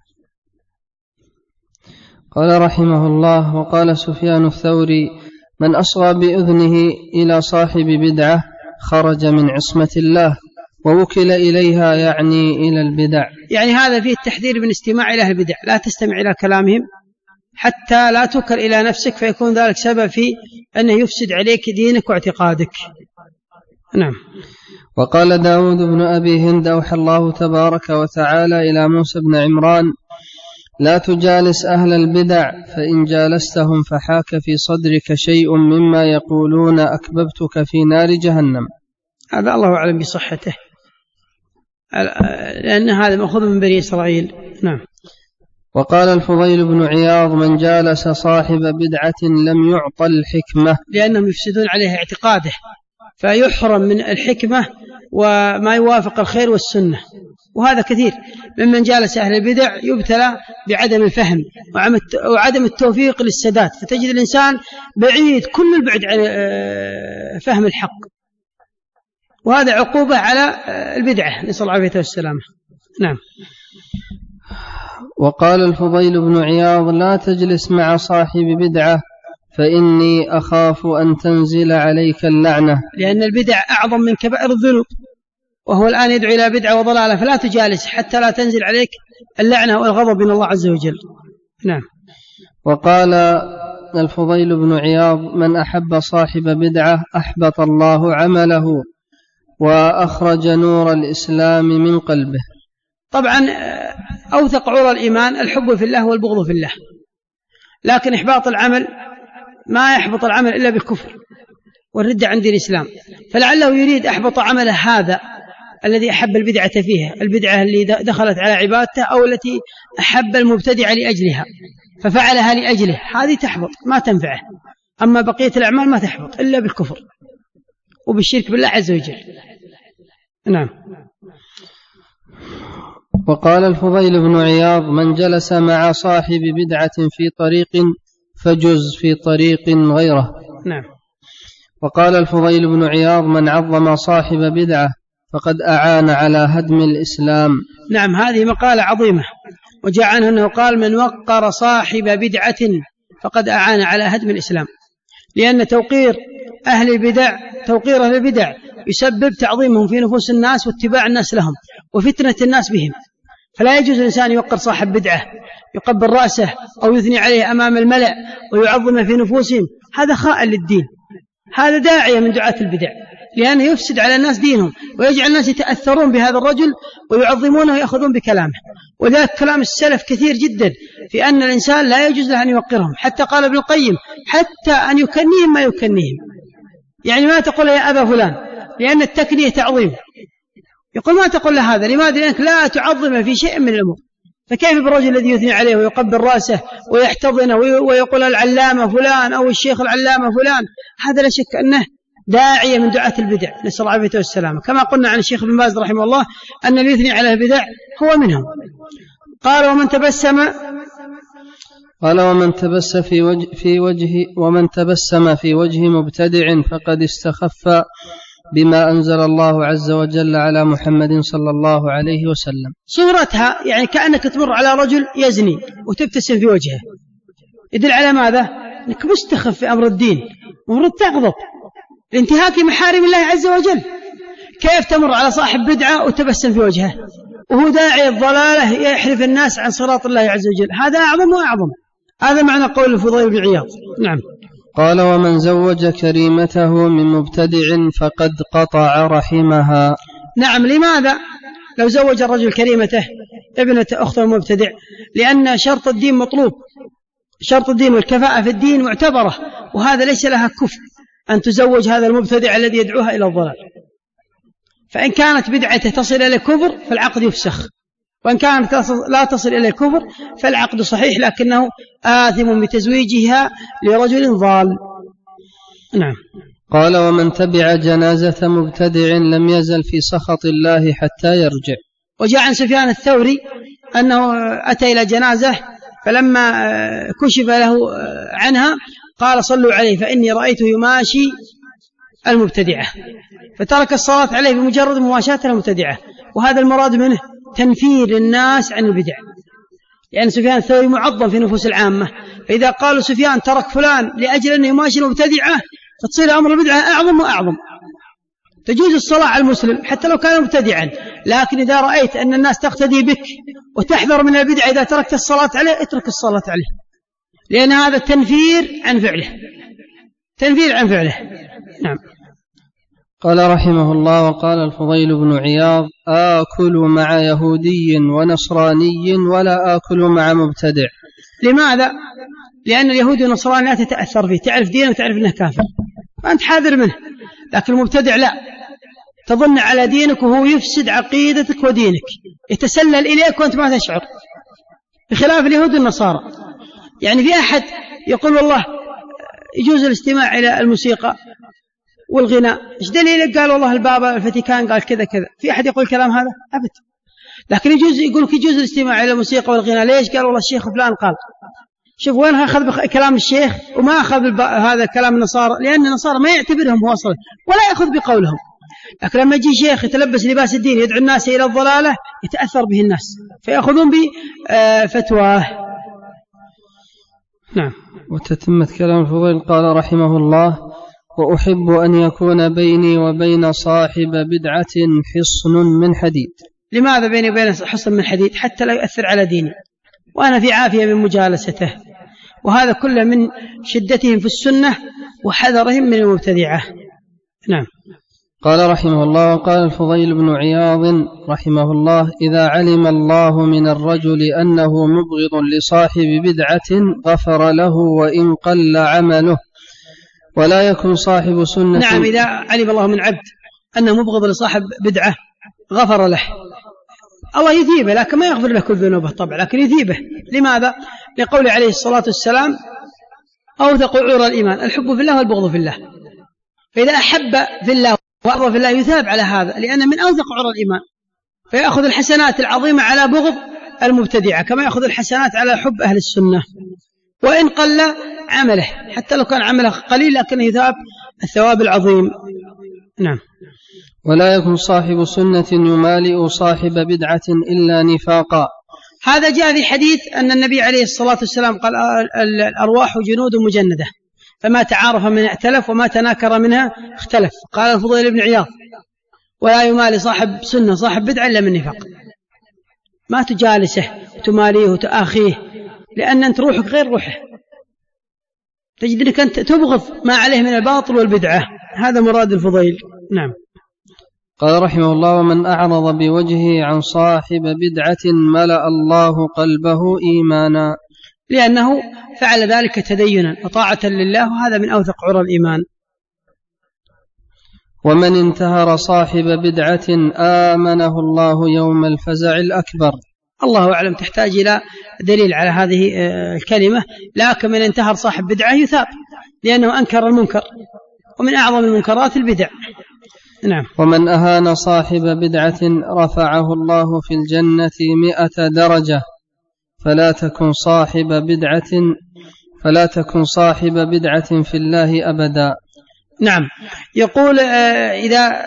قال رحمه الله: وقال سفيان الثوري: من أصغى بأذنه إلى صاحب بدعة خرج من عصمة الله، ووكل إليها يعني إلى البدع.
يعني هذا فيه التحذير من استماع إلى البدع، لا تستمع إلى كلامهم حتى لا تكل إلى نفسك، فيكون ذلك سبب في أنه يفسد عليك دينك واعتقادك. نعم.
وقال داود بن أبي هند: أوحى الله تبارك وتعالى إلى موسى بن عمران: لا تجالس أهل البدع، فإن جالستهم فحاك في صدرك شيء مما يقولون أكببتك في نار جهنم.
هذا الله أعلم بصحته، لأن هذا مأخوذ من بني إسرائيل. نعم.
وقال الفضيل بن عياض: من جالس صاحب بدعة لم يعط الحكمة،
لأنهم يفسدون عليه اعتقاده فيحرم من الحكمة وما يوافق الخير والسنة. وهذا كثير ممن جالس أهل البدع يبتلى بعدم الفهم وعدم التوفيق للسداد، فتجد الإنسان بعيد كل البعد عن فهم الحق، وهذا عقوبة على البدعة، نسأل الله العافية والسلامة. نعم.
وقال الفضيل بن عياض: لا تجلس مع صاحب بدعة فإني أخاف أن تنزل عليك اللعنة،
لأن البدع أعظم من كبائر الذنوب، وهو الآن يدعو إلى بدعة وضلالة، فلا تجالس حتى لا تنزل عليك اللعنة والغضب من الله عز وجل. نعم.
وقال الفضيل بن عياض: من أحب صاحب بدعة أحبط الله عمله وأخرج نور الإسلام من قلبه.
طبعا أوثق عرى الإيمان الحب في الله والبغض في الله، لكن إحباط العمل ما يحبط العمل إلا بالكفر والردة عن دين الإسلام، فلعله يريد أحبط عمله هذا الذي أحب البدعة فيها، البدعة اللي دخلت على عبادته أو التي أحب المبتدع لأجلها ففعلها لأجله، هذه تحبط ما تنفعه. أما بقية الأعمال ما تحبط إلا بالكفر وبالشرك بالله عز وجل. نعم.
وقال الفضيل بن عياض: من جلس مع صاحب بدعة في طريق فجز في طريق غيره.
نعم.
وقال الفضيل بن عياض: من عظم صاحب بدعة فقد أعان على هدم الإسلام.
نعم، هذه مقالة عظيمة، وجاء عنه أنه قال: من وقر صاحب بدعة فقد أعان على هدم الإسلام، لأن توقير أهل البدع يسبب تعظيمهم في نفوس الناس واتباع الناس لهم وفتنة الناس بهم، فلا يجوز الإنسان يوقر صاحب بدعة يقبل رأسه أو يثني عليه أمام الملأ ويعظم في نفوسهم، هذا خائن للدين، هذا داعية من دعاة البدع، لأنه يفسد على الناس دينهم ويجعل الناس يتأثرون بهذا الرجل ويعظمونه ويأخذون بكلامه. وذلك كلام السلف كثير جدا في أن الإنسان لا يجوز له أن يوقرهم، حتى قال ابن القيم: حتى أن يكنيهم ما يكنيهم، يعني ما تقول يا أبا فلان، لأن التكنية تعظيم، يقول ما تقول له هذا، لماذا؟ لأنك لا تعظم في شيء من الأمور، فكيف بالرجل الذي يثني عليه ويقبل رأسه ويحتضنه ويقول العلامة فلان أو الشيخ العلامة فلان؟ هذا لا شك أنه داعية من دعاة البدع، نسأل الله العافية والسلامة، كما قلنا عن الشيخ ابن باز رحمه الله أن اللي يثني على البدع هو منهم. قال: ومن تبسم في وجه مبتدع فقد استخف بما أنزل الله عز وجل على محمد صلى الله عليه وسلم. صورتها يعني كأنك تمر على رجل يزني وتبتسم في وجهه، يدل على ماذا؟ أنك مستخف في أمر الدين ومرد تغضب لانتهاك محارم الله عز وجل. كيف تمر على صاحب بدعة وتبسم في وجهه وهو داعي الضلالة يحرف الناس عن صراط الله عز وجل؟ هذا أعظم وأعظم. هذا معنى قول الفضيل بن عياض. نعم.
قال: ومن زوج كريمته من مبتدع فقد قطع رحمها.
نعم. لماذا؟ لو زوج الرجل كريمته ابنة أخته المبتدع، لأن شرط الدين مطلوب، شرط الدين والكفاءة في الدين معتبرة، وهذا ليس لها كفء أن تزوج هذا المبتدع الذي يدعوها إلى الضلال. فإن كانت بدعته تصل إلى الكفر فالعقد يفسخ، وإن كانت لا تصل إلى الكفر فالعقد صحيح، لكنه آثم بتزويجها لرجل ضال. نعم.
قال: ومن تبع جنازة مبتدع لم يزل في سخط الله حتى يرجع.
وجاء عن سفيان الثوري أنه أتى إلى جنازة فلما كشف له عنها قال: صلوا عليه فإني رأيته يماشي المبتدعة، فترك الصلاة عليه بمجرد مماشاة المبتدعة، وهذا المراد منه تنفير الناس عن البدع، لأن سفيان الثوري معظم في نفوس العامة، فإذا قالوا سفيان ترك فلان لأجل أنه يماشي المبتدعة فتصير أمر البدعة أعظم وأعظم. تجوز الصلاة على المسلم حتى لو كان مبتدعا، لكن إذا رأيت أن الناس تقتدي بك وتحذر من البدعة إذا تركت الصلاة عليه اترك الصلاة عليه، لأن هذا تنفير عن فعله، تنفير عن فعله. نعم.
قال رحمه الله: وقال الفضيل بن عياض: آكل مع يهودي ونصراني ولا آكل مع مبتدع.
لماذا؟ لأن اليهودي والنصراني لا تتأثر فيه، تعرف دينه وتعرف أنه كافر فأنت حاذر منه، لكن المبتدع لا، تظن على دينك وهو يفسد عقيدتك ودينك، يتسلل إليك وأنت ما تشعر، بخلاف اليهود والنصارى. يعني في أحد يقول والله يجوز الاستماع إلى الموسيقى والغناء، إيش دليلك؟ قال والله البابا الفاتيكان قال كذا كذا. في أحد يقول الكلام هذا؟ أبد. لكن يقولك يجوز الاستماع إلى الموسيقى والغناء، ليش؟ قال والله الشيخ فلان قال. شوف وين أخذ كلام الشيخ وما أخذ هذا كلام النصارى، لأن النصارى ما يعتبرهم هو أصلا ولا يأخذ بقولهم. لكن لما يجي شيخ يتلبس لباس الدين يدعو الناس إلى الضلالة يتأثر به الناس فيأخذون بفتواه. نعم.
وتتمة كلام الفضيل قال رحمه الله: وأحب أن يكون بيني وبين صاحب بدعة حصن من حديد.
لماذا بيني وبين حصن من حديد؟ حتى لا يؤثر على ديني وأنا في عافية من مجالسته، وهذا كله من شدتهم في السنة وحذرهم من المبتدعة. نعم.
قال رحمه الله: وقال الفضيل بن عياض رحمه الله: إذا علم الله من الرجل أنه مبغض لصاحب بدعة غفر له وإن قل عمله، ولا يكن صاحب سنة.
نعم، إذا علم الله من عبد أنه مبغض لصاحب بدعة غفر له، الله يثيبه، لكن ما يغفر له كل ذنوبه طبعا، لكن يثيبه. لماذا؟ لقول عليه الصلاة والسلام: أوثق عور الإيمان الحب في الله والبغض في الله. فإذا أحب في الله وأبغض في الله يثاب على هذا، لأن من أوثق عور الإيمان، فيأخذ الحسنات العظيمة على بغض المبتدعة كما يأخذ الحسنات على حب أهل السنة. وإن قل عمله، حتى لو كان عمله قليل لكنه يثاب الثواب العظيم. نعم.
ولا يكن صاحب سنة يمالئ صاحب بدعة إلا نفاقا.
هذا جاء في حديث أن النبي عليه الصلاة والسلام قال: الأرواح جنود مجندة، فما تعارف منها ائتلف وما تناكر منها اختلف. قال الفضيل بن عياض: ولا يمالي صاحب سنة صاحب بدعة إلا من نفاق. ما تجالسه وتماليه وتآخيه، لأن أنت روحك غير روحه، تجد أنك أنت تبغض ما عليه من الباطل والبدعة. هذا مراد الفضيل. نعم.
قال رحمه الله: ومن أعرض بوجهه عن صاحب بدعة ملأ الله قلبه إيمانا،
لأنه فعل ذلك تدينا وطاعة لله، وهذا من أوثق عرى الإيمان.
ومن انتهر صاحب بدعة آمنه الله يوم الفزع الأكبر.
الله أعلم، تحتاج إلى دليل على هذه الكلمة، لكن من انتهر صاحب بدعة يثاب لأنه أنكر المنكر، ومن أعظم المنكرات البدع. نعم.
ومن أهان صاحب بدعة رفعه الله في الجنة 100 درجة، فلا تكن صاحب بدعة في الله أبدا.
نعم. يقول إذا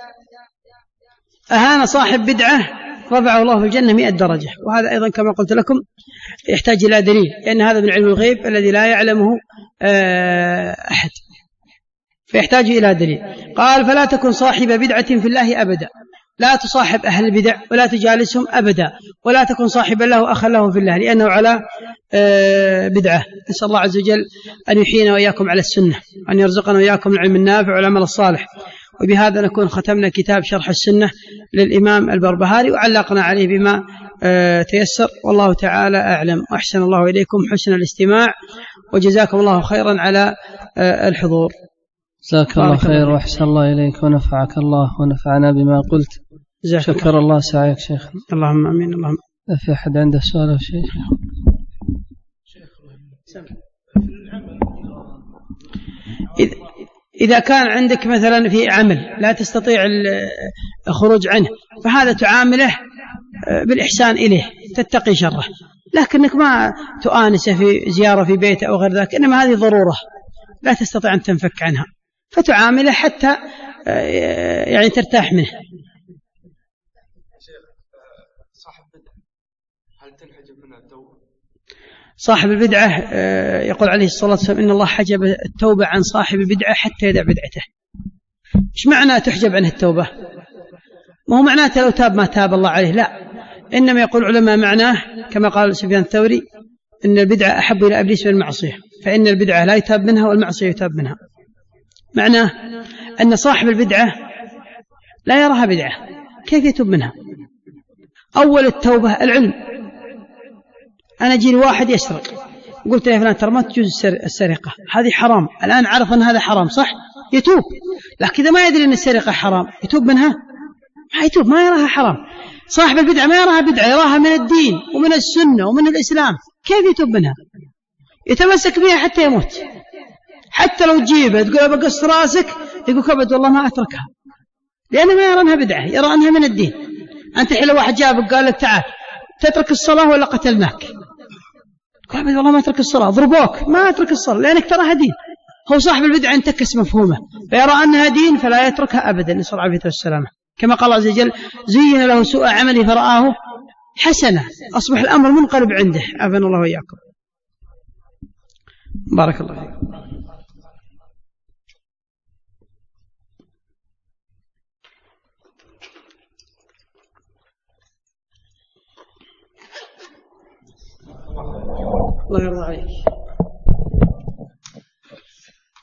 أهان صاحب بدعة رفعه الله في الجنة 100 درجة، وهذا أيضا كما قلت لكم يحتاج إلى دليل، لأن هذا من علم الغيب الذي لا يعلمه أحد، فيحتاج إلى دليل. قال: فلا تكن صاحب بدعة في الله أبدا، لا تصاحب أهل البدع ولا تجالسهم أبدا، ولا تكن صاحبا له أخا له في الله، لأنه على بدعة. نسأل الله عز وجل أن يحيينا وإياكم على السنة، وأن يرزقنا وإياكم العلم النافع والعمل الصالح. وبهذا نكون ختمنا كتاب شرح السنة للإمام البربهاري، وعلقنا عليه بما تيسر، والله تعالى أعلم. وأحسن الله إليكم حسن الاستماع، وجزاكم الله خيرا على الحضور.
جزاك الله خير وأحسن الله إليك ونفعك الله ونفعنا بما قلت. شكر الله سعيك شيخ.
اللهم أمين. اللهم.
في أحد عنده سؤال أو شيء؟
إذا كان عندك مثلا في عمل لا تستطيع الخروج عنه، فهذا تعامله بالإحسان إليه، تتقي شره، لكنك ما تؤانسه في زيارة في بيته أو غير ذلك، إنما هذه ضرورة لا تستطيع أن تنفك عنها، فتعامله حتى يعني ترتاح منه. صاحب البدعة يقول عليه الصلاة والسلام: إن الله حجب التوبة عن صاحب البدعة حتى يدع بدعته. إيش معنى تحجب عنه التوبة؟ ما هو معناته لو تاب ما تاب الله عليه، لا، إنما يقول علماء معناه كما قال سفيان الثوري: إن البدعة أحب إلى إبليس من المعصية، فإن البدعة لا يتاب منها والمعصية يتاب منها. معناه أن صاحب البدعة لا يراها بدعة، كيف يتوب منها؟ أول التوبة العلم. أنا جيني واحد يسرق، قلت يا فلان ترى ما تجوز السرقة، هذه حرام، الآن عرف أن هذا حرام صح، يتوب. لكن إذا ما يدري أن السرقة حرام يتوب منها؟ ما يتوب، ما يراها حرام. صاحب البدعة ما يراها بدعة، يراها من الدين ومن السنة ومن الإسلام. كيف يتوب منها؟ يتمسك بها حتى يموت. حتى لو تجيبها تقول بقص راسك، يقول كبد والله ما أتركها، لأنه ما يرى أنها بدعة، يرى أنها من الدين. أنت حين لو واحد جابك قال لك تعال تترك الصلاة ولا قتلناك، قال والله ما أترك الصلاة، ضربوك، ما أترك الصلاة لأنك تراها دين. هو صاحب البدعة انتكس مفهومه فيرى أنها دين فلا يتركها أبدا، نسأل الله العافية والسلامة. كما قال الله عز وجل زين له سوء عمله فرآه حسنة، أصبح الأمر منقلب عنده. عافانا الله وإياكم. بارك الله فيكم. الله يرضى عليك.